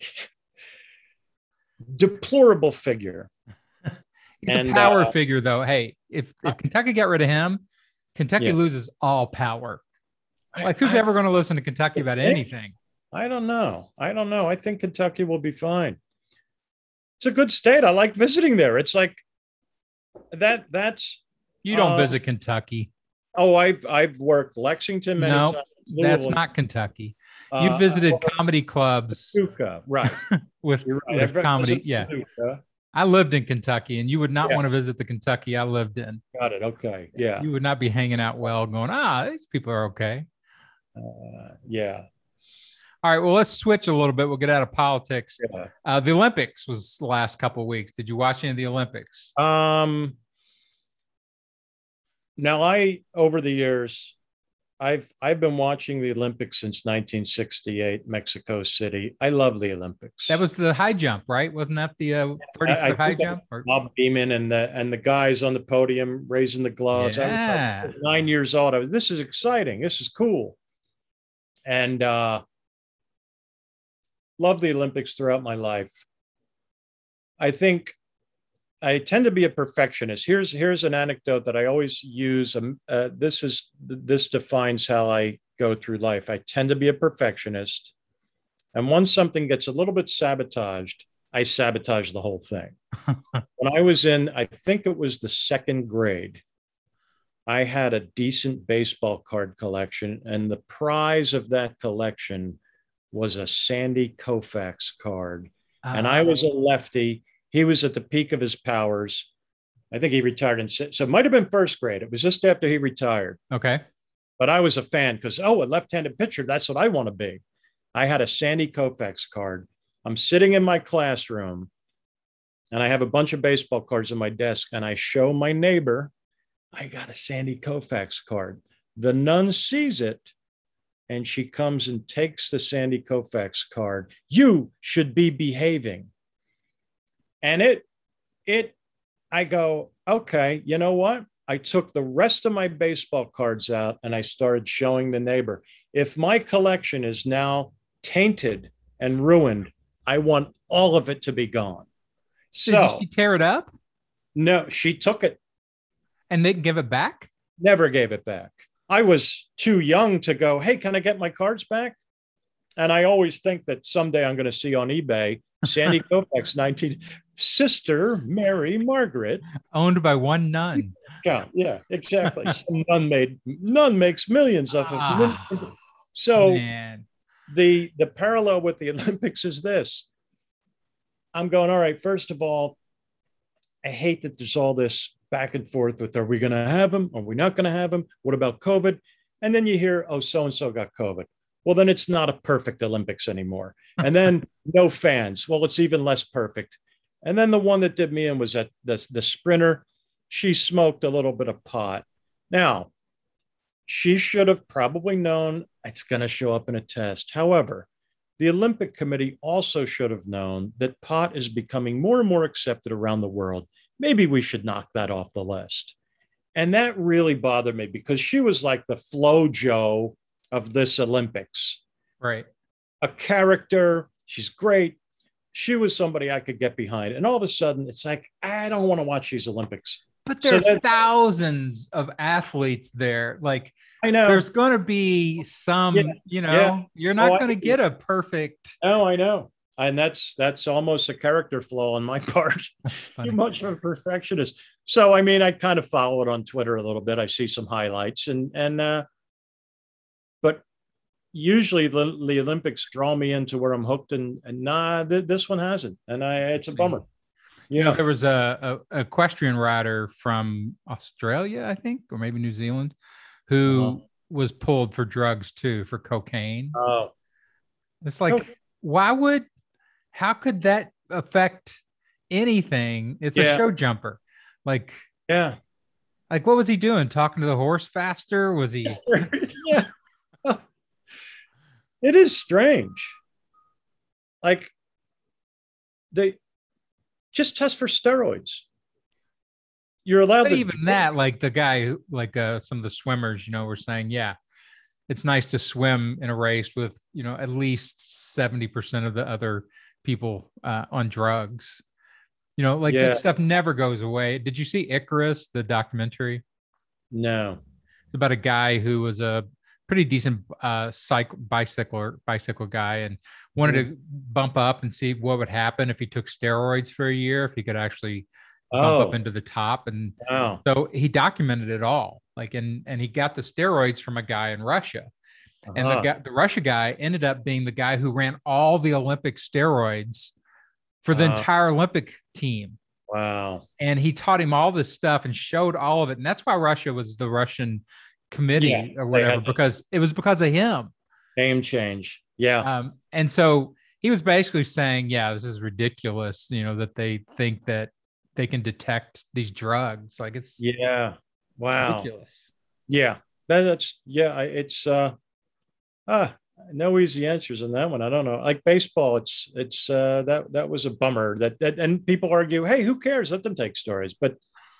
Speaker 2: deplorable figure.
Speaker 1: He's a power figure, though. Hey, if Kentucky got rid of him, Kentucky loses all power. Like, who's ever going to listen to Kentucky about anything?
Speaker 2: I don't know. I think Kentucky will be fine. It's a good state. I like visiting there. It's like that's.
Speaker 1: You don't visit Kentucky.
Speaker 2: Oh, I've worked Lexington many times.
Speaker 1: That's not Kentucky. You visited comedy clubs.
Speaker 2: Paducah, right.
Speaker 1: with comedy. Yeah. Paducah. I lived in Kentucky, and you would not want to visit the Kentucky I lived in.
Speaker 2: Got it. Okay. Yeah.
Speaker 1: You would not be hanging out well going, these people are okay.
Speaker 2: Yeah.
Speaker 1: All right. Well, let's switch a little bit. We'll get out of politics. Yeah. The Olympics was the last couple of weeks. Did you watch any of the Olympics?
Speaker 2: Now over the years, I've been watching the Olympics since 1968, Mexico City. I love the Olympics.
Speaker 1: That was the high jump, right? Wasn't that the 30-foot high jump?
Speaker 2: Bob Beamon and the guys on the podium raising the gloves.
Speaker 1: Yeah.
Speaker 2: I was 9 years old. This is exciting. This is cool. And love the Olympics throughout my life. I think I tend to be a perfectionist. Here's an anecdote that I always use. This defines how I go through life. I tend to be a perfectionist. And once something gets a little bit sabotaged, I sabotage the whole thing. When I was I think it was the second grade, I had a decent baseball card collection. And the prize of that collection was a Sandy Koufax card. And I was a lefty. He was at the peak of his powers. I think he retired so it might have been first grade. It was just after he retired.
Speaker 1: Okay.
Speaker 2: But I was a fan because, a left-handed pitcher, that's what I want to be. I had a Sandy Koufax card. I'm sitting in my classroom and I have a bunch of baseball cards on my desk and I show my neighbor, I got a Sandy Koufax card. The nun sees it and she comes and takes the Sandy Koufax card. You should be behaving. And I go, okay, you know what? I took the rest of my baseball cards out and I started showing the neighbor. If my collection is now tainted and ruined, I want all of it to be gone. So
Speaker 1: did she tear it up?
Speaker 2: No, she took it.
Speaker 1: And they give it back?
Speaker 2: Never gave it back. I was too young to go, hey, can I get my cards back? And I always think that someday I'm going to see on eBay Sandy Koufax 19 Sister Mary Margaret.
Speaker 1: Owned by one nun.
Speaker 2: Yeah, exactly. Some nun makes millions of it. So
Speaker 1: man.
Speaker 2: the parallel with the Olympics is this. I'm going, all right, first of all, I hate that there's all this back and forth with, are we going to have them? Are we not going to have them? What about COVID? And then you hear, oh, so-and-so got COVID. Well, then it's not a perfect Olympics anymore. And then no fans. Well, it's even less perfect. And then the one that did me in was at the sprinter. She smoked a little bit of pot. Now, she should have probably known it's going to show up in a test. However, the Olympic Committee also should have known that pot is becoming more and more accepted around the world. Maybe we should knock that off the list. And that really bothered me because she was like the FloJo of this Olympics.
Speaker 1: Right.
Speaker 2: A character. She's great. She was somebody I could get behind. And all of a sudden, it's like, I don't want to watch these Olympics.
Speaker 1: But there are thousands of athletes there. Like,
Speaker 2: I know
Speaker 1: there's going to be some, you're not going to get a perfect.
Speaker 2: Oh, I know. And that's almost a character flaw on my part. Too much of a perfectionist. So, I mean, I kind of follow it on Twitter a little bit. I see some highlights but usually the Olympics draw me into where I'm hooked and this one hasn't. And it's a bummer.
Speaker 1: Yeah. There was a equestrian rider from Australia, I think, or maybe New Zealand, who was pulled for drugs too, for cocaine.
Speaker 2: Oh,
Speaker 1: it's like, how could that affect anything? It's a show jumper. Like, like what was he doing? Talking to the horse faster? Was he?
Speaker 2: Yeah. It is strange. Like, they just test for steroids. You're allowed
Speaker 1: but to even that, like the guy who, like some of the swimmers, were saying, yeah, it's nice to swim in a race with, at least 70% of the other people on drugs. That stuff never goes away. Did you see Icarus, the documentary?
Speaker 2: No.
Speaker 1: It's about a guy who was a pretty decent bicycle guy and wanted to bump up and see what would happen if he took steroids for a year, if he could actually bump up into the top. And so he documented it all. Like, and he got the steroids from a guy in Russia. And the Russia guy ended up being the guy who ran all the Olympic steroids for the entire Olympic team.
Speaker 2: Wow.
Speaker 1: And he taught him all this stuff and showed all of it. And that's why Russia was the Russian committee or whatever, because it was because of him.
Speaker 2: Name change. Yeah.
Speaker 1: And so he was basically saying, this is ridiculous, that they think that they can detect these drugs. Like, it's
Speaker 2: wow.
Speaker 1: Ridiculous.
Speaker 2: Yeah. It's no easy answers on that one. I don't know. Like baseball, it's that was a bummer that and people argue, hey, who cares? Let them take stories. But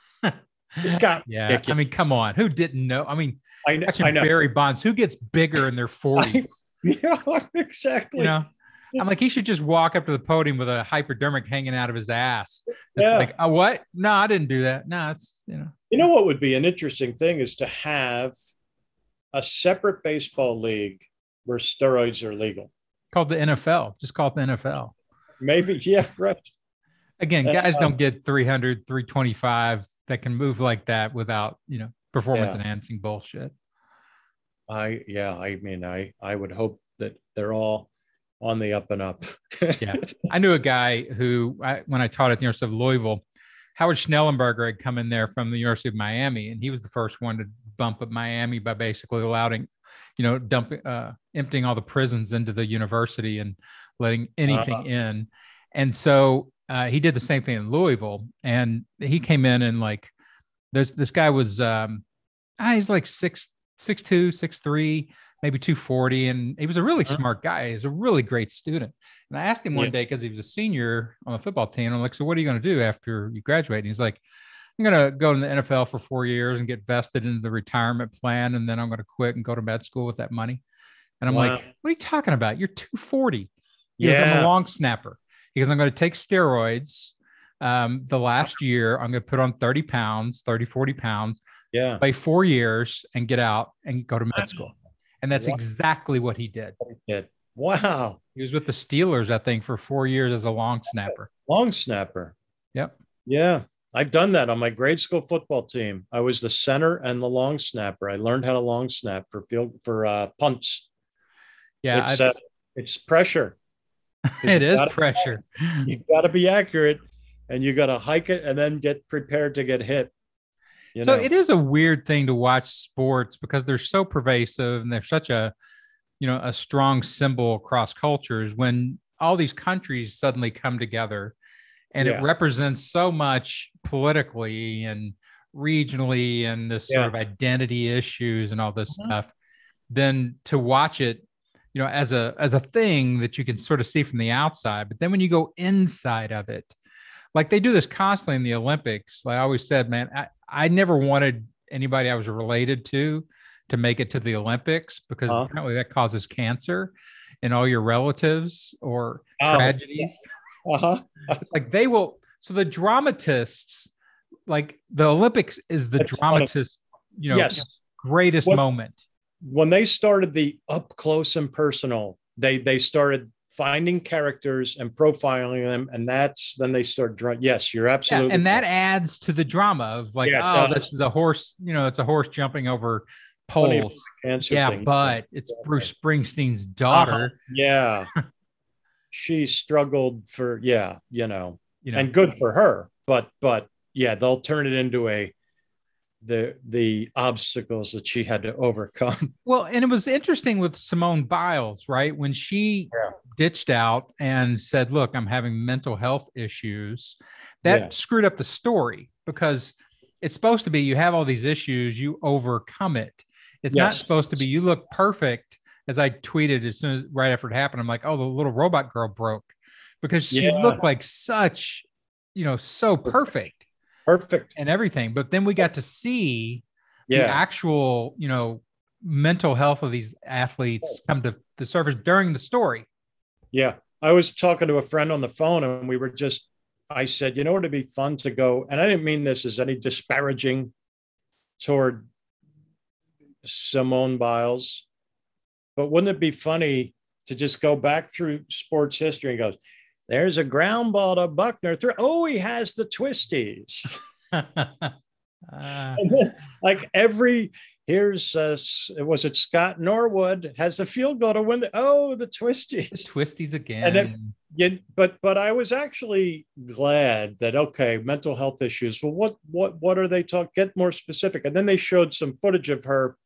Speaker 1: I mean, come on. Who didn't know? I mean, I know. Barry Bonds, who gets bigger in their 40s?
Speaker 2: Yeah, exactly.
Speaker 1: I'm like, he should just walk up to the podium with a hypodermic hanging out of his ass. It's like, what? No, I didn't do that. No, it's,
Speaker 2: You know what would be an interesting thing is to have a separate baseball league where steroids are legal.
Speaker 1: Called the NFL. Just call it the NFL.
Speaker 2: Maybe, right.
Speaker 1: Again, guys don't get 300, 325 that can move like that without, performance enhancing bullshit.
Speaker 2: I would hope that they're all on the up and up.
Speaker 1: Yeah. I knew a guy who, when I taught at the University of Louisville, Howard Schnellenberger had come in there from the University of Miami, and he was the first one to bump up Miami by basically allowing, emptying all the prisons into the university and letting anything in. And so he did the same thing in Louisville, and he came in and like, this guy was, he's like 6'2", 6'3", maybe 240. And he was a really smart guy. He was a really great student. And I asked him one day, because he was a senior on the football team. I'm like, so what are you going to do after you graduate? And he's like, I'm going to go in the NFL for 4 years and get vested into the retirement plan. And then I'm going to quit and go to med school with that money. And I'm like, what are you talking about? You're 240. He goes, I'm a long snapper. He goes, I'm going to take steroids. The last year, I'm going to put on 30 pounds, 30, 40 pounds,
Speaker 2: Yeah.
Speaker 1: play 4 years and get out and go to med school. And that's
Speaker 2: Wow.
Speaker 1: exactly what he did.
Speaker 2: Wow.
Speaker 1: He was with the Steelers, I think, for 4 years as a long snapper.
Speaker 2: Long snapper.
Speaker 1: Yep.
Speaker 2: Yeah. I've done that on my grade school football team. I was the center and the long snapper. I learned how to long snap for punts.
Speaker 1: Yeah.
Speaker 2: It's pressure.
Speaker 1: It is pressure.
Speaker 2: You got to be accurate, and you got to hike it and then get prepared to get hit.
Speaker 1: So it is a weird thing to watch sports because they're so pervasive and they're such a strong symbol across cultures when all these countries suddenly come together and it represents so much politically and regionally and this sort of identity issues and all this stuff. Then to watch it, as a thing that you can sort of see from the outside, but then when you go inside of it, like they do this constantly in the Olympics. Like I always said, man, I never wanted anybody I was related to make it to the Olympics because apparently that causes cancer in all your relatives or tragedies. It's like they will. So the dramatists, like the Olympics is the dramatist, greatest moment.
Speaker 2: When they started the up close and personal, they started finding characters and profiling them, and then they start drawing. Yes, you're absolutely.
Speaker 1: And that adds to the drama of like, this is a horse. It's a horse jumping over poles. But it's Bruce Springsteen's daughter.
Speaker 2: Yeah, she struggled for and good for her. But they'll turn it into the obstacles that she had to overcome.
Speaker 1: Well, and it was interesting with Simone Biles, right? When she ditched out and said, look, I'm having mental health issues, that screwed up the story because it's supposed to be you have all these issues, you overcome it. It's not supposed to be you look perfect. As I tweeted as soon as right after it happened, I'm like, oh, the little robot girl broke because she looked like such, so perfect and everything. But then we got to see the actual, mental health of these athletes come to the surface during the story.
Speaker 2: Yeah. I was talking to a friend on the phone and I said, it'd be fun to go. And I didn't mean this as any disparaging toward Simone Biles, but wouldn't it be funny to just go back through sports history and goes, there's a ground ball to Buckner through. Oh, he has the twisties. And then, like was it Scott Norwood has the field goal to win the twisties.
Speaker 1: The twisties again.
Speaker 2: But I was actually glad that, mental health issues. Well, what are they talking? Get more specific. And then they showed some footage of her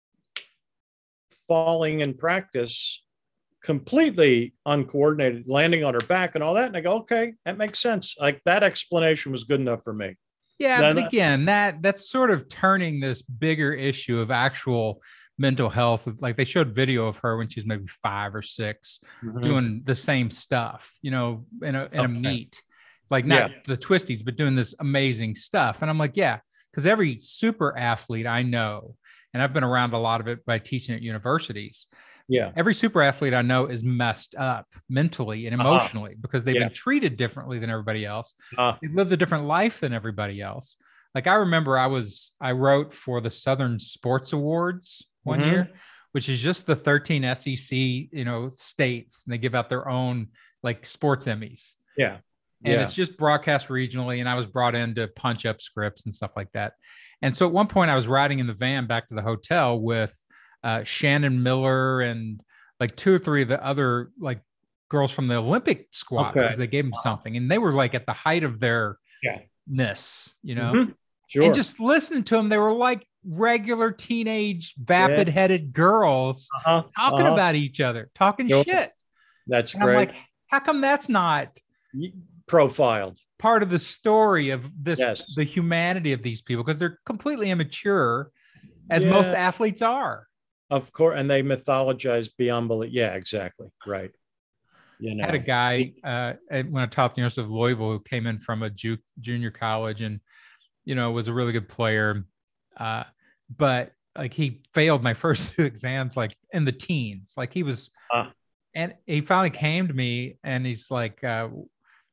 Speaker 2: falling in practice, completely uncoordinated, landing on her back and all that. And I go, okay, that makes sense. Like that explanation was good enough for me.
Speaker 1: Yeah, but again, that's sort of turning this bigger issue of actual mental health. Like they showed video of her when she was maybe 5 or 6 doing the same stuff, in a meet, like not the twisties, but doing this amazing stuff. And I'm like, because every super athlete I know, and I've been around a lot of it by teaching at universities.
Speaker 2: Yeah.
Speaker 1: Every super athlete I know is messed up mentally and emotionally because they've been treated differently than everybody else. They lived a different life than everybody else. Like I remember I wrote for the Southern Sports Awards one year, which is just the 13 SEC, states, and they give out their own like sports Emmys.
Speaker 2: Yeah.
Speaker 1: And it's just broadcast regionally. And I was brought in to punch up scripts and stuff like that. And so at one point I was riding in the van back to the hotel with Shannon Miller and like 2 or 3 of the other like girls from the Olympic squad because they gave them something. And they were like at the height of their ness,
Speaker 2: Sure.
Speaker 1: And just listening to them, they were like regular teenage vapid headed girls talking about each other, talking shit.
Speaker 2: That's
Speaker 1: and
Speaker 2: great.
Speaker 1: I'm like, how come that's not
Speaker 2: profiled?
Speaker 1: Part of the story of this, the humanity of these people, because they're completely immature, as most athletes are.
Speaker 2: Of course, and they mythologize beyond belief. Yeah, exactly. Right.
Speaker 1: I had a guy when I taught the University of Louisville who came in from a junior college and, was a really good player. But like he failed my first 2 exams, like in the teens, like he was, and he finally came to me and he's like, well,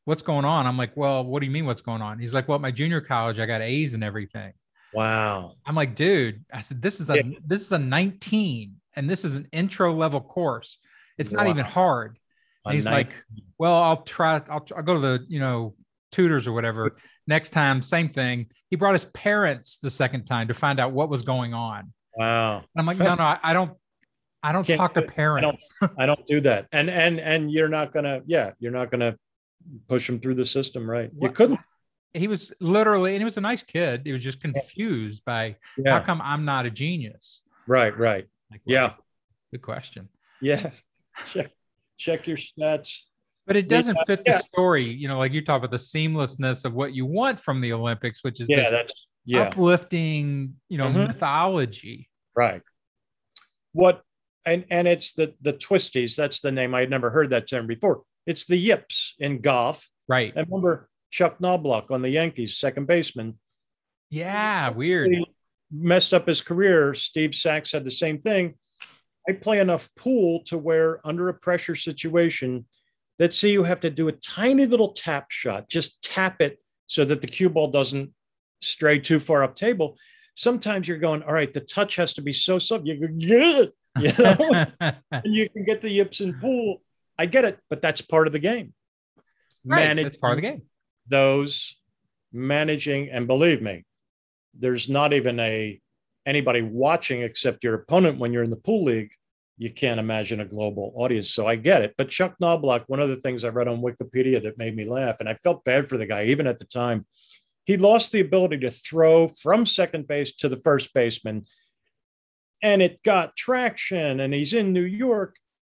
Speaker 1: what's going on? I'm like, well, what do you mean what's going on? He's like, well, at my junior college, I got A's and everything.
Speaker 2: Wow.
Speaker 1: I'm like, dude, I said, this is
Speaker 2: Yeah.
Speaker 1: a 19 and this is an intro level course. It's not
Speaker 2: Wow.
Speaker 1: even hard.
Speaker 2: A
Speaker 1: And he's like,
Speaker 2: 19.
Speaker 1: well, I'll go to the, tutors or whatever. Next time, same thing. He brought his parents the second time to find out what was going on.
Speaker 2: Wow.
Speaker 1: And I'm like, no, I don't
Speaker 2: Can't
Speaker 1: talk to
Speaker 2: do it.
Speaker 1: parents.
Speaker 2: I don't do that. And you're not gonna, you're not gonna push him through the system, right? You couldn't.
Speaker 1: He was literally, and he was a nice kid. He was just confused by how
Speaker 2: Yeah.
Speaker 1: come I'm not a genius.
Speaker 2: Right.
Speaker 1: Like, well,
Speaker 2: Yeah.
Speaker 1: good question.
Speaker 2: Yeah. Check your stats.
Speaker 1: But it doesn't fit the
Speaker 2: Yeah.
Speaker 1: story, like you talk about the seamlessness of what you want from the Olympics, which is
Speaker 2: Yeah.
Speaker 1: this uplifting, mythology.
Speaker 2: Right. What and it's the twisties. That's the name. I had never heard that term before. It's the yips in golf.
Speaker 1: Right.
Speaker 2: I remember Chuck Knobloch on the Yankees, second baseman.
Speaker 1: Yeah, weird.
Speaker 2: He messed up his career. Steve Sachs had the same thing. I play enough pool to where under a pressure situation, let's say you have to do a tiny little tap shot, just tap it so that the cue ball doesn't stray too far up table. Sometimes you're going, all right, the touch has to be so soft. You go, good, and you can get the yips in pool. I get it, but that's part of the game.
Speaker 1: Right, that's part of the game.
Speaker 2: Those managing, and believe me, there's not even anybody watching except your opponent when you're in the pool league. You can't imagine a global audience. So I get it. But Chuck Knobloch, one of the things I read on Wikipedia that made me laugh, and I felt bad for the guy, even at the time, he lost the ability to throw from second base to the first baseman. And it got traction, and he's in New York.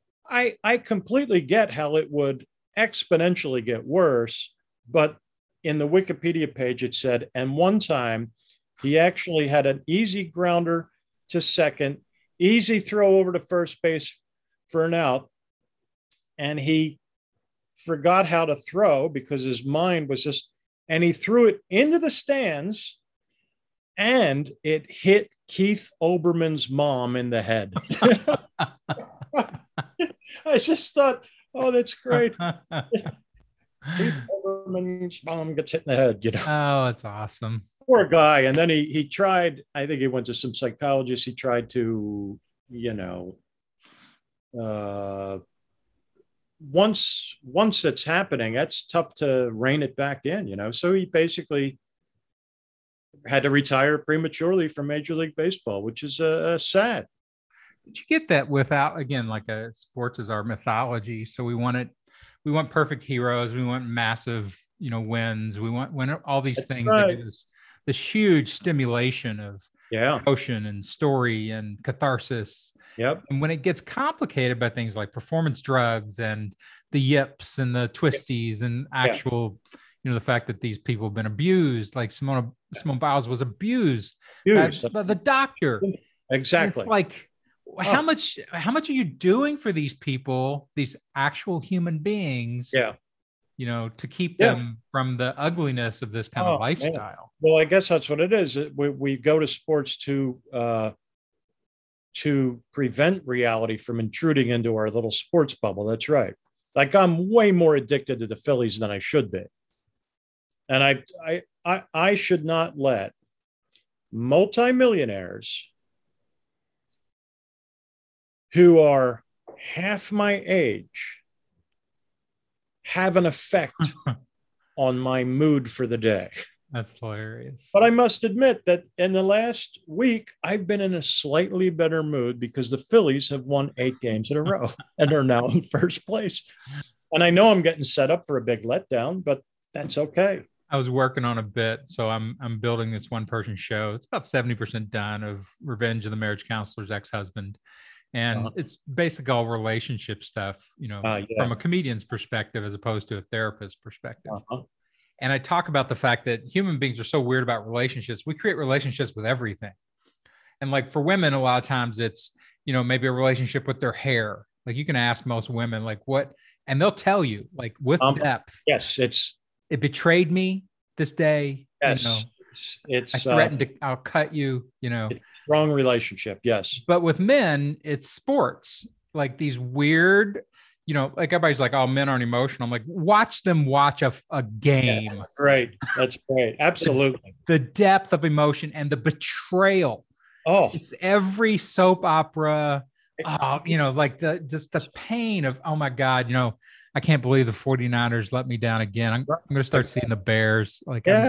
Speaker 2: I completely get how it would exponentially get worse. But in the Wikipedia page, it said, and one time he actually had an easy grounder to second, easy throw over to first base for an out. And he forgot how to throw because his mind was just, and he threw it into the stands and it hit Keith Olbermann's mom in the head. I just thought, oh, that's great. Keith Olbermann's mom gets hit in the head,
Speaker 1: Oh, that's awesome.
Speaker 2: Poor guy. And then he tried, I think he went to some psychologists. He tried to, once it's happening, that's tough to rein it back in, So he basically had to retire prematurely from Major League Baseball, which is sad.
Speaker 1: Did you get that without, again, like sports is our mythology. So we want perfect heroes. We want massive, wins. We want all these
Speaker 2: That's
Speaker 1: things
Speaker 2: right.
Speaker 1: that give us this huge stimulation of emotion and story and catharsis.
Speaker 2: Yep.
Speaker 1: And when it gets complicated by things like performance drugs and the yips and the twisties and actual, the fact that these people have been abused, like Simone Biles was abused by the doctor.
Speaker 2: Exactly.
Speaker 1: It's like, how much are you doing for these people, these actual human beings? To keep them from the ugliness of this kind of lifestyle.
Speaker 2: Man. Well, I guess that's what it is. We go to sports to prevent reality from intruding into our little sports bubble. That's right. Like I'm way more addicted to the Phillies than I should be. And I should not let multimillionaires who are half my age have an effect on my mood for the day.
Speaker 1: That's hilarious.
Speaker 2: But I must admit that in the last week, I've been in a slightly better mood because the Phillies have won 8 games in a row and are now in first place. And I know I'm getting set up for a big letdown, but that's okay.
Speaker 1: I was working on a bit, so I'm building this one-person show. It's about 70% done of Revenge of the Marriage Counselor's Ex-Husband. And it's basically all relationship stuff, from a comedian's perspective as opposed to a therapist's perspective. And I talk about the fact that human beings are so weird about relationships. We create relationships with everything. And like for women, a lot of times it's, maybe a relationship with their hair. Like you can ask most women, like what, and they'll tell you like with depth.
Speaker 2: Yes.
Speaker 1: It betrayed me this day.
Speaker 2: Yes.
Speaker 1: I threatened I'll cut you,
Speaker 2: It's a strong relationship. Yes.
Speaker 1: But with men, it's sports, like these weird, like everybody's like, oh, men aren't emotional. I'm like, watch them watch a
Speaker 2: Yeah,
Speaker 1: game.
Speaker 2: that's great. That's great. Absolutely.
Speaker 1: The depth of emotion and the betrayal.
Speaker 2: Oh,
Speaker 1: It's every soap opera. Like the pain of, oh my God, I can't believe the 49ers let me down again. I'm going to start seeing the Bears. Like,
Speaker 2: yeah.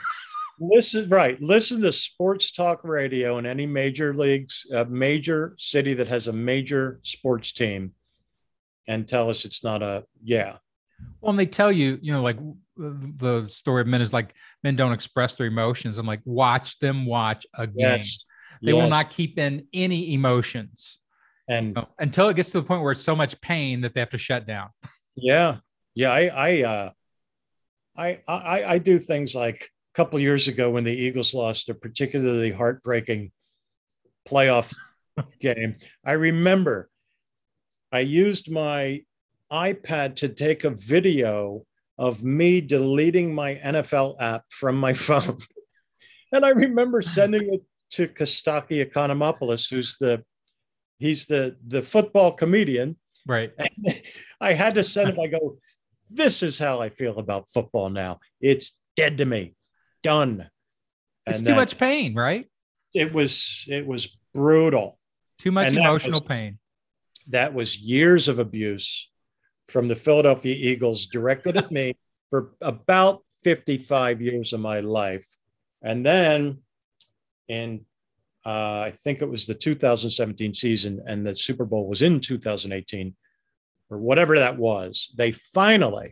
Speaker 2: Listen to sports talk radio in any major leagues, a major city that has a major sports team, and tell us it's not a, yeah.
Speaker 1: well, and they tell you, like the story of men is like men don't express their emotions. I'm like, watch them watch a game.
Speaker 2: Yes.
Speaker 1: They will
Speaker 2: Yes.
Speaker 1: not keep in any emotions
Speaker 2: And
Speaker 1: until it gets to the point where it's so much pain that they have to shut down.
Speaker 2: yeah, yeah. I do things like a couple years ago when the Eagles lost a particularly heartbreaking playoff game. I remember I used my iPad to take a video of me deleting my NFL app from my phone. And I remember sending it to Kostaki Economopoulos, he's the football comedian.
Speaker 1: Right.
Speaker 2: And I had to send him, I go, this is how I feel about football now. It's dead to me. Done.
Speaker 1: It's
Speaker 2: And
Speaker 1: too much pain, right?
Speaker 2: it was brutal.
Speaker 1: Too much
Speaker 2: And
Speaker 1: emotional pain.
Speaker 2: that was years of abuse from the Philadelphia Eagles directed at me for about 55 years of my life. And then in I think it was the 2017 season, and the Super Bowl was in 2018 or whatever that was. They finally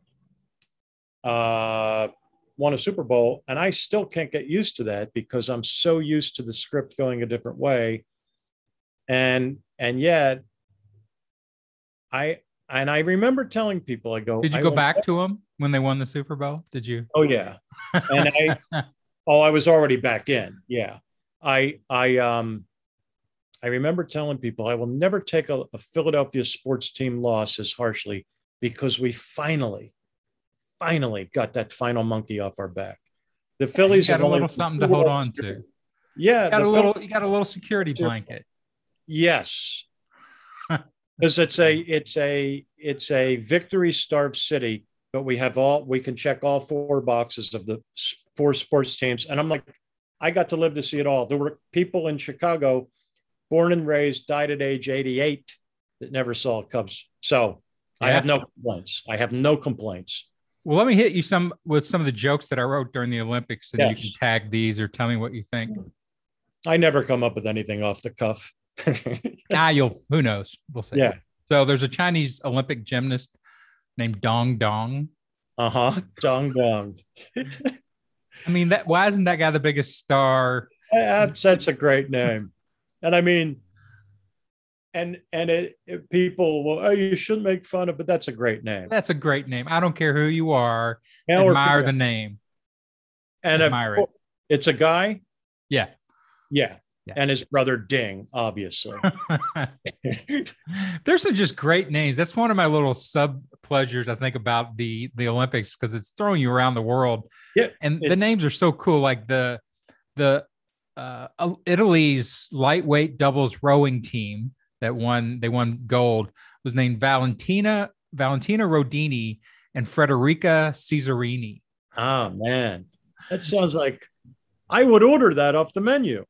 Speaker 2: won a Super Bowl, and I still can't get used to that because I'm so used to the script going a different way, and yet I remember telling people, I go,
Speaker 1: Did you go back to them when they won the Super Bowl? Did you?
Speaker 2: oh yeah, and I was already back in, yeah. I remember telling people I will never take a Philadelphia sports team loss as harshly because we finally got that final monkey off our back. The Phillies
Speaker 1: got
Speaker 2: have
Speaker 1: a
Speaker 2: only
Speaker 1: little something to hold on to.
Speaker 2: Yeah,
Speaker 1: You got a little security blanket.
Speaker 2: Yes, because it's a victory starved city, but we can check all four boxes of the four sports teams, and I'm like, I got to live to see it all. There were people in Chicago, born and raised, died at age 88, that never saw Cubs. So yeah. I have no complaints.
Speaker 1: Well, let me hit you with some of the jokes that I wrote during the Olympics, and
Speaker 2: yes.
Speaker 1: You can tag these or tell me what you think.
Speaker 2: I never come up with anything off the cuff.
Speaker 1: Who knows? We'll see.
Speaker 2: Yeah.
Speaker 1: So there's a Chinese Olympic gymnast named Dong Dong.
Speaker 2: Dong Dong.
Speaker 1: I mean, why isn't that guy the biggest star?
Speaker 2: That's a great name. And I mean, and people will, oh, you shouldn't make fun of, but that's a great name.
Speaker 1: That's a great name. I don't care who you are. Admire the name.
Speaker 2: And admire it. It's a guy.
Speaker 1: Yeah.
Speaker 2: And his brother Ding, obviously.
Speaker 1: There's some just great names. That's one of my little sub pleasures, I think, about the Olympics, because it's throwing you around the world.
Speaker 2: Yeah.
Speaker 1: And the names are so cool. Like the Italy's lightweight doubles rowing team they won gold was named Valentina Rodini and Federica Cesarini.
Speaker 2: Oh man, that sounds like I would order that off the menu.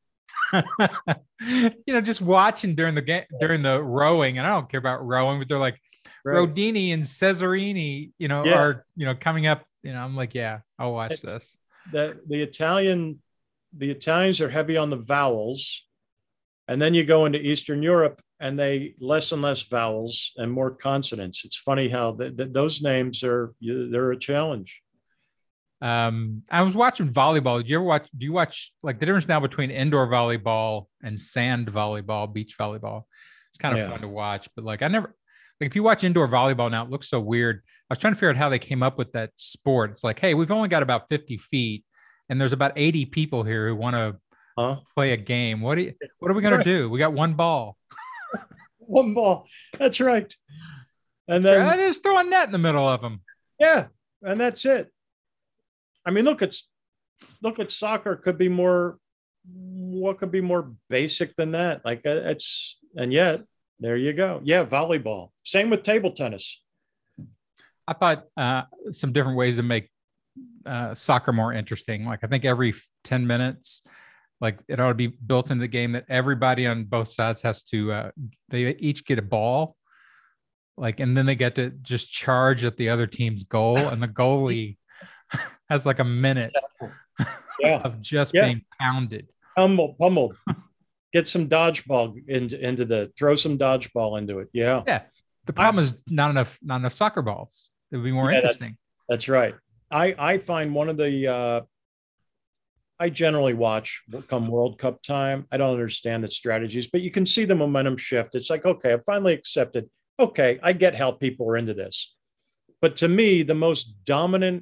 Speaker 1: Just watching during the rowing, and I don't care about rowing, but they're like Rodini and Cesarini, are coming up. I'm like, yeah, I'll watch this.
Speaker 2: The Italians are heavy on the vowels, and then you go into Eastern Europe, and they less and less vowels and more consonants. It's funny how those names they're a challenge.
Speaker 1: I was watching volleyball. Do you watch like the difference now between indoor volleyball and sand volleyball, beach volleyball? It's kind of fun to watch, but like if you watch indoor volleyball now, it looks so weird. I was trying to figure out how they came up with that sport. It's like, hey, we've only got about 50 feet and there's about 80 people here who want to play a game. What are we going to do? We got one ball.
Speaker 2: One ball. That's right. And then
Speaker 1: I just throw a net in the middle of them.
Speaker 2: Yeah. And that's it. I mean, look at soccer. What could be more basic than that? Like and yet There you go. Yeah, volleyball. Same with table tennis.
Speaker 1: I thought some different ways to make soccer more interesting. Like I think every 10 minutes, like it ought to be built into the game that everybody on both sides has to, they each get a ball, like, and then they get to just charge at the other team's goal, and the goalie has like a minute
Speaker 2: Yeah.
Speaker 1: of just
Speaker 2: Yeah.
Speaker 1: being pounded.
Speaker 2: Pummeled. Get some dodgeball into the throw some dodgeball into it. Yeah.
Speaker 1: Yeah. The problem is not enough soccer balls. It would be more interesting.
Speaker 2: That's right. I find one of the I generally watch come World Cup time. I don't understand the strategies, but you can see the momentum shift. It's like, okay, I've finally accepted. Okay, I get how people are into this. But to me, the most dominant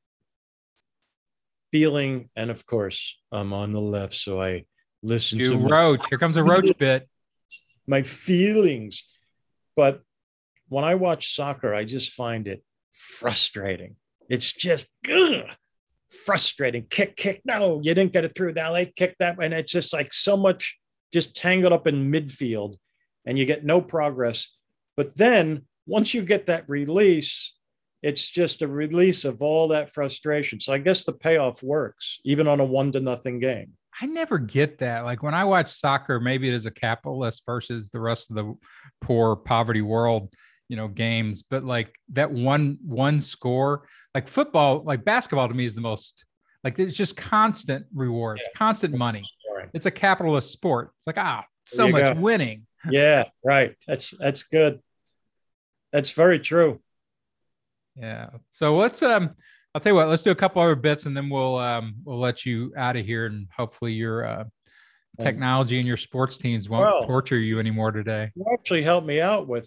Speaker 2: feeling, and of course, I'm on the left, so I listen to
Speaker 1: Roach. Here comes a Roach bit.
Speaker 2: My feelings. But when I watch soccer, I just find it frustrating. It's just frustrating. Kick. No, you didn't get it through that. Like kick that. And it's just like so much just tangled up in midfield and you get no progress. But then once you get that release, it's just a release of all that frustration. So I guess the payoff works, even on a 1-0 game.
Speaker 1: I never get that. Like when I watch soccer, maybe it is a capitalist versus the rest of the poor poverty world, games, but like that one score, like football, like basketball to me is the most, like it's just constant rewards, constant money. It's a capitalist sport. It's like, so much winning.
Speaker 2: Yeah, right. That's good. That's very true.
Speaker 1: Yeah. So let's I'll tell you what, let's do a couple other bits and then we'll let you out of here, and hopefully your technology and your sports teams won't torture you anymore today.
Speaker 2: You actually helped me out with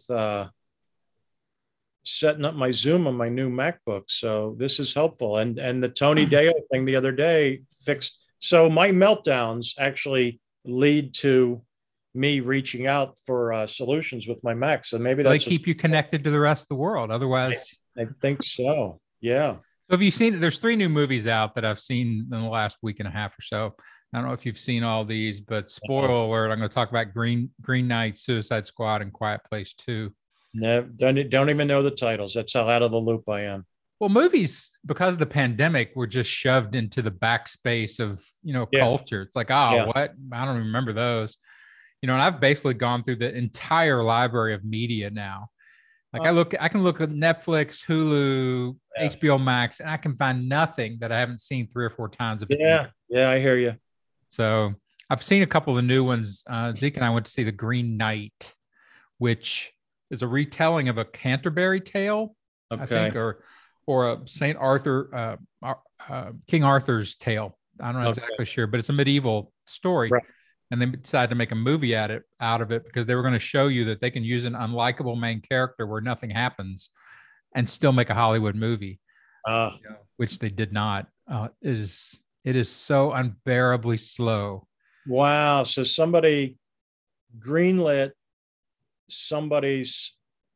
Speaker 2: setting up my Zoom on my new MacBook. So this is helpful. And the Tony Deo thing the other day fixed. So my meltdowns actually lead to me reaching out for solutions with my Mac. So maybe
Speaker 1: they keep you connected to the rest of the world. Otherwise,
Speaker 2: I think so. Yeah.
Speaker 1: So have you seen, there's 3 new movies out that I've seen in the last week and a half or so. I don't know if you've seen all these, but spoiler alert, I'm going to talk about Green Knight, Suicide Squad, and Quiet Place 2.
Speaker 2: No, don't even know the titles. That's how out of the loop I am.
Speaker 1: Well, movies, because of the pandemic, were just shoved into the backspace of, culture. It's like, what? I don't remember those. And I've basically gone through the entire library of media now. Like I can look at Netflix, Hulu, HBO Max, and I can find nothing that I haven't seen 3 or 4 times.
Speaker 2: Yeah, I hear you.
Speaker 1: So I've seen a couple of the new ones. Zeke and I went to see The Green Knight, which is a retelling of a Canterbury tale, I think, or a St. Arthur, King Arthur's tale. I don't know exactly sure, but it's a medieval story. Right. And they decided to make a movie out of it because they were going to show you that they can use an unlikable main character where nothing happens and still make a Hollywood movie, which they did not. It is so unbearably slow.
Speaker 2: Wow. So somebody greenlit somebody's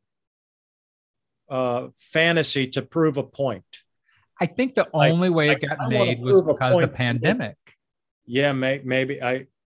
Speaker 2: fantasy to prove a point.
Speaker 1: I think the only way it got made was because of the pandemic.
Speaker 2: Yeah, maybe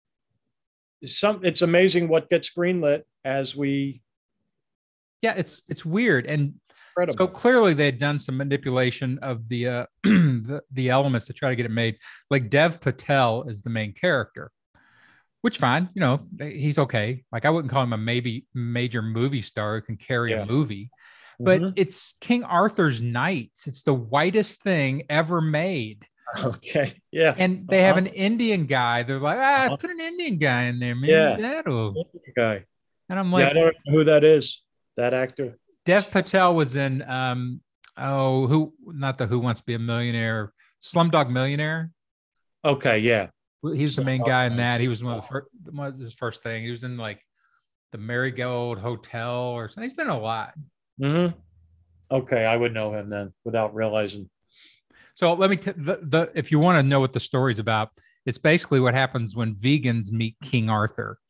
Speaker 2: it's amazing what gets greenlit as we.
Speaker 1: Yeah, it's weird, and
Speaker 2: incredible.
Speaker 1: So clearly they had done some manipulation of the the elements to try to get it made. Like Dev Patel is the main character, which fine, he's okay. Like I wouldn't call him a major movie star who can carry a movie, but it's King Arthur's Knights. It's the whitest thing ever made.
Speaker 2: Okay. Yeah.
Speaker 1: And they have an Indian guy. They're like, put an Indian guy in there, man. That'll.
Speaker 2: Guy.
Speaker 1: And I'm like,
Speaker 2: I don't know who that is. That actor.
Speaker 1: Dev Patel was in Who Wants to Be a Millionaire, Slumdog Millionaire.
Speaker 2: Okay, yeah.
Speaker 1: He's the main guy in that. He was one of the first. What was his first thing? He was in like the Marigold Hotel or something. He's been in a lot.
Speaker 2: Mm-hmm. Okay, I would know him then without realizing.
Speaker 1: So let me if you want to know what the story's about, it's basically what happens when vegans meet King Arthur.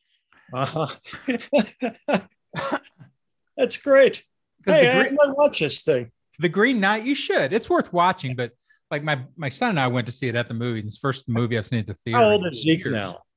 Speaker 2: That's great. Hey, I watch this thing.
Speaker 1: The Green Knight, you should. It's worth watching, but like my son and I went to see it at the movie. It's the first movie I've seen at the theater.
Speaker 2: How old is Zeke now?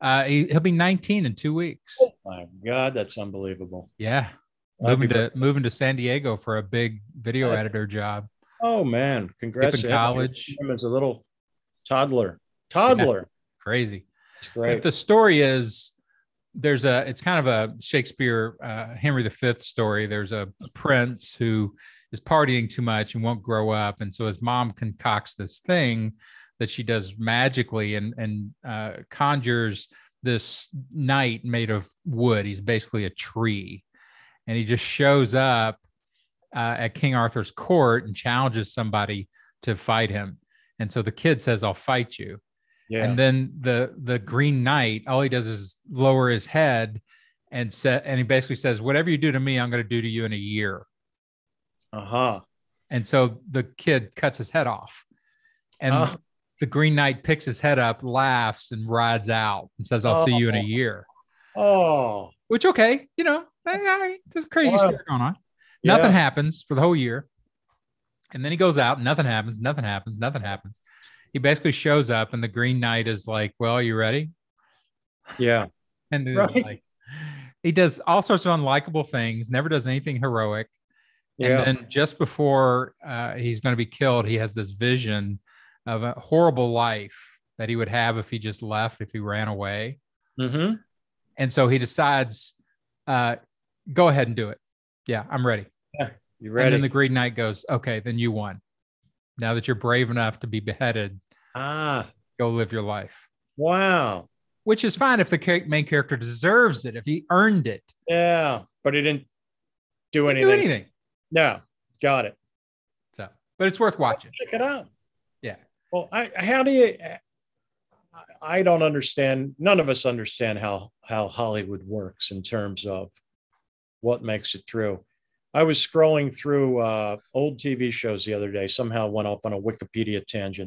Speaker 1: He'll be 19 in 2 weeks.
Speaker 2: Oh my God, that's unbelievable.
Speaker 1: Yeah.
Speaker 2: Happy
Speaker 1: Moving to San Diego for a big video editor job.
Speaker 2: Oh man, congrats
Speaker 1: Skipping
Speaker 2: to him.
Speaker 1: college.
Speaker 2: Him as a little toddler.
Speaker 1: Yeah,
Speaker 2: Toddler.
Speaker 1: crazy.
Speaker 2: It's
Speaker 1: But
Speaker 2: great.
Speaker 1: the story is it's kind of a Shakespeare Henry V story. There's a prince who is partying too much and won't grow up, and so his mom concocts this thing that she does magically and conjures this knight made of wood. He's basically a tree, and he just shows up at King Arthur's court and challenges somebody to fight him. And so the kid says, "I'll fight you."
Speaker 2: Yeah.
Speaker 1: And then the Green Knight, all he does is lower his head and he basically says, "Whatever you do to me, I'm going to do to you in a year."
Speaker 2: Uh-huh.
Speaker 1: And so the kid cuts his head off, and the Green Knight picks his head up, laughs, and rides out and says, "I'll see you in a year."
Speaker 2: Oh.
Speaker 1: Which, okay, there's a crazy story going on.
Speaker 2: Yeah.
Speaker 1: Nothing happens for the whole year. And then he goes out, nothing happens. He basically shows up, and the Green Knight is like, "Well, are you ready?"
Speaker 2: Yeah.
Speaker 1: And like, he does all sorts of unlikable things, never does anything heroic.
Speaker 2: Yeah.
Speaker 1: And then just before he's going to be killed, he has this vision of a horrible life that he would have if he just left, if he ran away.
Speaker 2: Mm-hmm.
Speaker 1: And so he decides, go ahead and do it. Yeah, I'm ready.
Speaker 2: Yeah, you ready?
Speaker 1: And then the Green Knight goes, "Okay, then you won. Now that you're brave enough to be beheaded, go live your life."
Speaker 2: Wow.
Speaker 1: Which is fine if the main character deserves it, if he earned it.
Speaker 2: Yeah, but he didn't do anything.
Speaker 1: Do anything.
Speaker 2: No, got it.
Speaker 1: So, but it's worth watching.
Speaker 2: Check it out.
Speaker 1: Yeah.
Speaker 2: Well, I don't understand. None of us understand how Hollywood works in terms of what makes it true. I was scrolling through old TV shows the other day, somehow went off on a Wikipedia tangent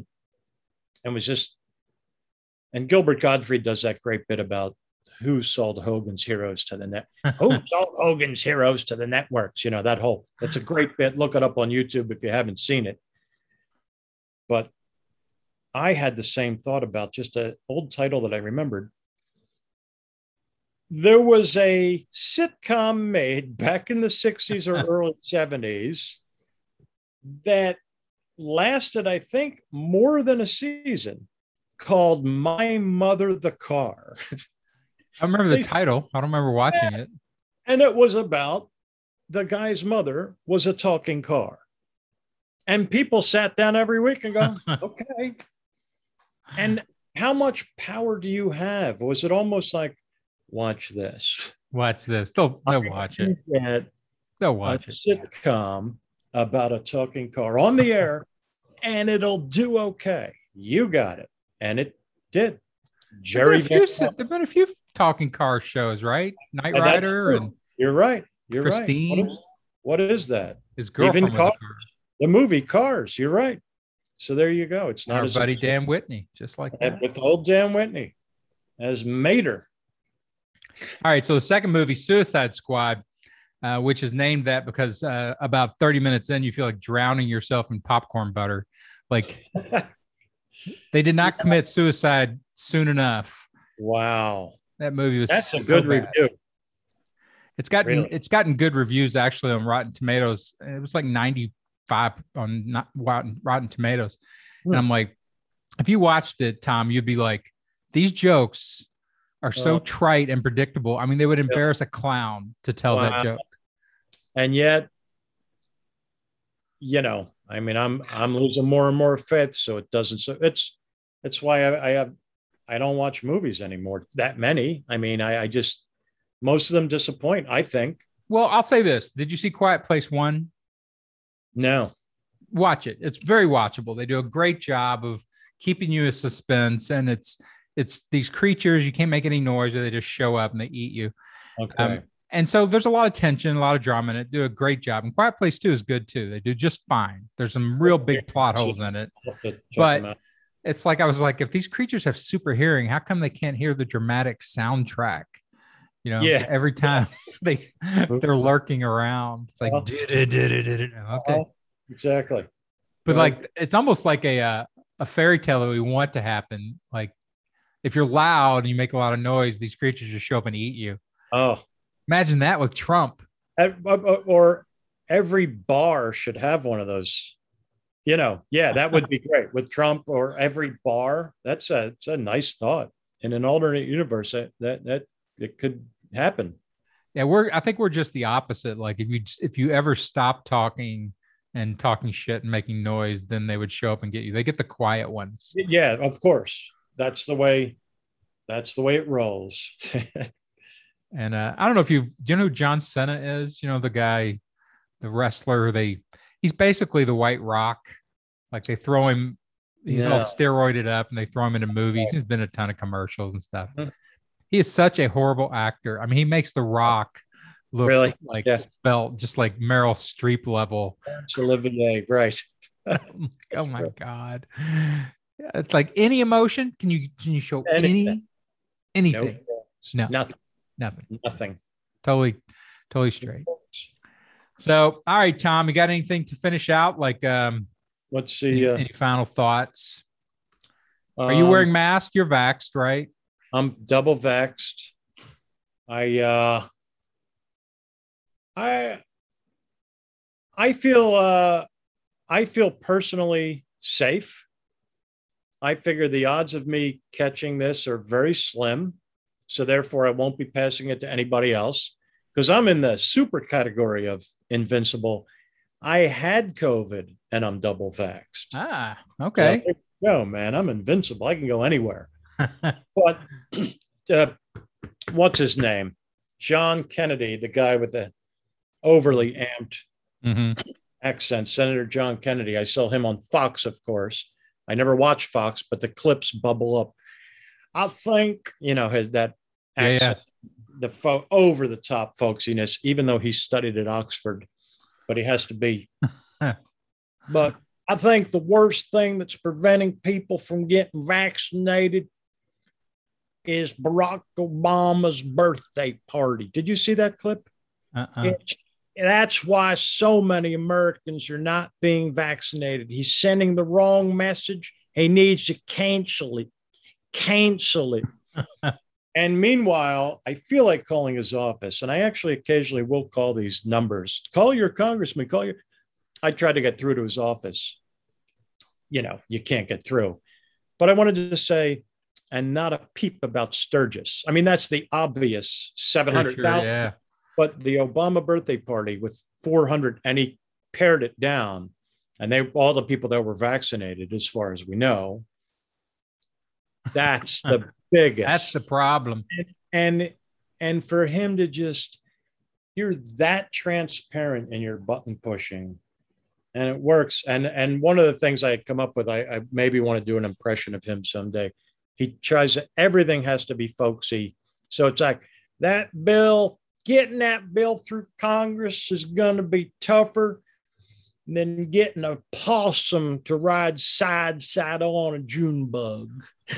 Speaker 2: and Gilbert Gottfried does that great bit about who sold Hogan's Heroes to the who sold Hogan's Heroes to the networks. That's a great bit. Look it up on YouTube if you haven't seen it. But I had the same thought about just an old title that I remembered. There was a sitcom made back in the 60s or early 70s that lasted, I think, more than a season, called My Mother the Car.
Speaker 1: I remember the title. I don't remember watching it.
Speaker 2: And it was about the guy's mother was a talking car. And people sat down every week and go, okay. And how much power do you have? Was it almost like, watch this?
Speaker 1: Watch this. They'll watch it. They'll watch it.
Speaker 2: Sitcom about a talking car on the air, and it'll do okay. You got it. And it did. There've
Speaker 1: been a few talking car shows, right? Knight Rider and
Speaker 2: you're right. You're
Speaker 1: Christine.
Speaker 2: Right. What is that?
Speaker 1: His girlfriend was
Speaker 2: the movie Cars. You're right. So there you go. It's not
Speaker 1: our buddy Dan Whitney, just like that.
Speaker 2: With old Dan Whitney as Mater.
Speaker 1: All right. So the second movie, Suicide Squad, which is named that because about 30 minutes in, you feel like drowning yourself in popcorn butter. Like they did not commit suicide soon enough.
Speaker 2: Wow.
Speaker 1: That movie was
Speaker 2: That's a good review.
Speaker 1: It's gotten good reviews actually on Rotten Tomatoes. It was like 95 on Rotten Tomatoes. And I'm like, if you watched it, Tom, you'd be like, these jokes are so trite and predictable. I mean, they would embarrass a clown to tell that joke.
Speaker 2: And yet, I mean, I'm losing more and more faith, so it doesn't. So it's why I don't watch movies anymore. That many. I mean, I just most of them disappoint, I think.
Speaker 1: Well, I'll say this: did you see Quiet Place 1?
Speaker 2: No.
Speaker 1: Watch it. It's very watchable. They do a great job of keeping you in suspense, and it's these creatures. You can't make any noise, or they just show up and they eat you.
Speaker 2: Okay.
Speaker 1: And so there's a lot of tension, a lot of drama in it. Do a great job. And Quiet Place 2 is good too. They do just fine. There's some real big plot holes in it. But it's like, I was like, if these creatures have super hearing, how come they can't hear the dramatic soundtrack? Every time they're lurking around. It's like, okay.
Speaker 2: Exactly.
Speaker 1: But like, it's almost like a fairy tale that we want to happen. Like, if you're loud and you make a lot of noise, these creatures just show up and eat you.
Speaker 2: Oh,
Speaker 1: Imagine that with Trump.
Speaker 2: or every bar should have one of those. Yeah, that would be great with Trump or every bar. It's a nice thought. In an alternate universe, that it could happen.
Speaker 1: Yeah, I think we're just the opposite. Like if you ever stop talking and talking shit and making noise, then they would show up and get you. They get the quiet ones.
Speaker 2: Yeah, of course. That's the way it rolls.
Speaker 1: And I don't know if do you know who John Cena is? You know, the guy, the wrestler, he's basically the White Rock. Like they throw him, he's all steroided up and they throw him into movies. He's been in a ton of commercials and stuff. He is such a horrible actor. I mean, he makes The Rock look
Speaker 2: really
Speaker 1: like spelt just like Meryl Streep level.
Speaker 2: It's Olivier, right?
Speaker 1: Oh my God. It's like any emotion. Can you show anything?
Speaker 2: Nope.
Speaker 1: No,
Speaker 2: nothing.
Speaker 1: Totally straight. So, all right, Tom, you got anything to finish out? Like,
Speaker 2: let's see.
Speaker 1: Any final thoughts? Are you wearing masks? You're vaxxed, right?
Speaker 2: I'm double vaxxed. I feel personally safe. I figure the odds of me catching this are very slim. So therefore, I won't be passing it to anybody else because I'm in the super category of invincible. I had COVID and I'm double vaxxed.
Speaker 1: Ah, okay.
Speaker 2: No, man, I'm invincible. I can go anywhere. But what's his name? John Kennedy, the guy with the overly amped accent, Senator John Kennedy. I saw him on Fox, of course. I never watched Fox, but the clips bubble up. I think, has that accent, the over the top folksiness, even though he studied at Oxford, but he has to be. But I think the worst thing that's preventing people from getting vaccinated is Barack Obama's birthday party. Did you see that clip? That's why so many Americans are not being vaccinated. He's sending the wrong message. He needs to cancel it. And meanwhile, I feel like calling his office, and I actually occasionally will call these numbers. Call your congressman, I tried to get through to his office. You can't get through. But I wanted to say, and not a peep about Sturgis. I mean, that's the obvious 700,000.
Speaker 1: Yeah.
Speaker 2: But the Obama birthday party with 400, and he pared it down, and all the people that were vaccinated, as far as we know, that's the biggest.
Speaker 1: That's the problem.
Speaker 2: And for him to just, you're that transparent in your button pushing, and it works. And one of the things I had come up with, I maybe want to do an impression of him someday. He tries to, everything has to be folksy. So it's like getting that bill through Congress is going to be tougher than getting a possum to ride side saddle on a June bug.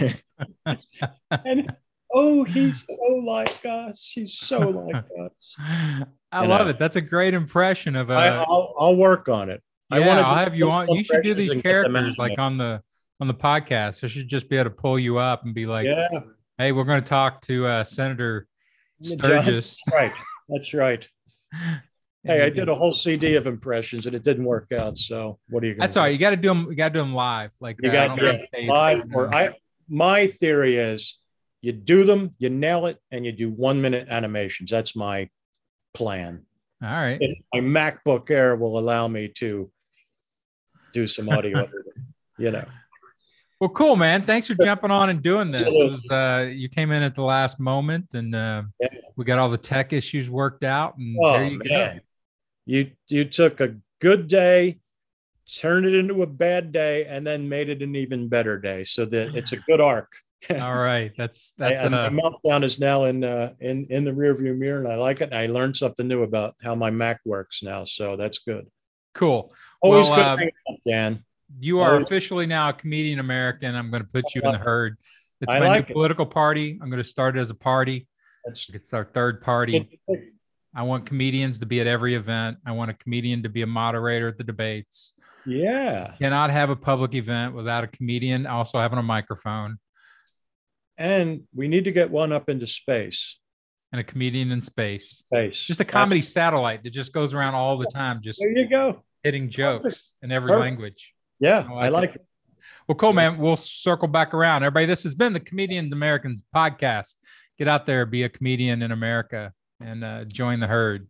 Speaker 2: And he's so like us. He's so like us.
Speaker 1: I love it. That's a great impression of
Speaker 2: I'll work on it.
Speaker 1: I'll have you on. You should do these characters like on the podcast. I should just be able to pull you up and be like, hey, we're going to talk to Senator Sturgis.
Speaker 2: Right. That's right. Hey, I did a whole CD of impressions and it didn't work out. So what are you going to do?
Speaker 1: That's all right. You got to do them. You got to do them live. Like
Speaker 2: you got live. My theory is you do them, you nail it, and you do 1 minute animations. That's my plan.
Speaker 1: All right.
Speaker 2: And my MacBook Air will allow me to do some audio editing,
Speaker 1: Well, cool, man. Thanks for jumping on and doing this. It was, you came in at the last moment, and we got all the tech issues worked out. And there you go.
Speaker 2: You took a good day, turned it into a bad day, and then made it an even better day. So that it's a good arc.
Speaker 1: All right, that's
Speaker 2: my meltdown is now in the rearview mirror, and I like it. And I learned something new about how my Mac works now, so that's good.
Speaker 1: Cool.
Speaker 2: Always good hanging out, Dan.
Speaker 1: You are officially now a comedian American. I'm going to put you in the herd. It's my new political party. I'm going to start it as a party. It's our third party. I want comedians to be at every event. I want a comedian to be a moderator at the debates.
Speaker 2: Yeah.
Speaker 1: Cannot have a public event without a comedian also having a microphone.
Speaker 2: And we need to get one up into space.
Speaker 1: And a comedian in space.
Speaker 2: Space.
Speaker 1: Just a comedy satellite that just goes around all the time, just
Speaker 2: there you go.
Speaker 1: hitting jokes
Speaker 2: Perfect.
Speaker 1: in every
Speaker 2: Perfect.
Speaker 1: language.
Speaker 2: Yeah, I like it.
Speaker 1: Well, cool, man. We'll circle back around. Everybody, this has been the Comedians Americans podcast. Get out there, be a comedian in America, and join the herd.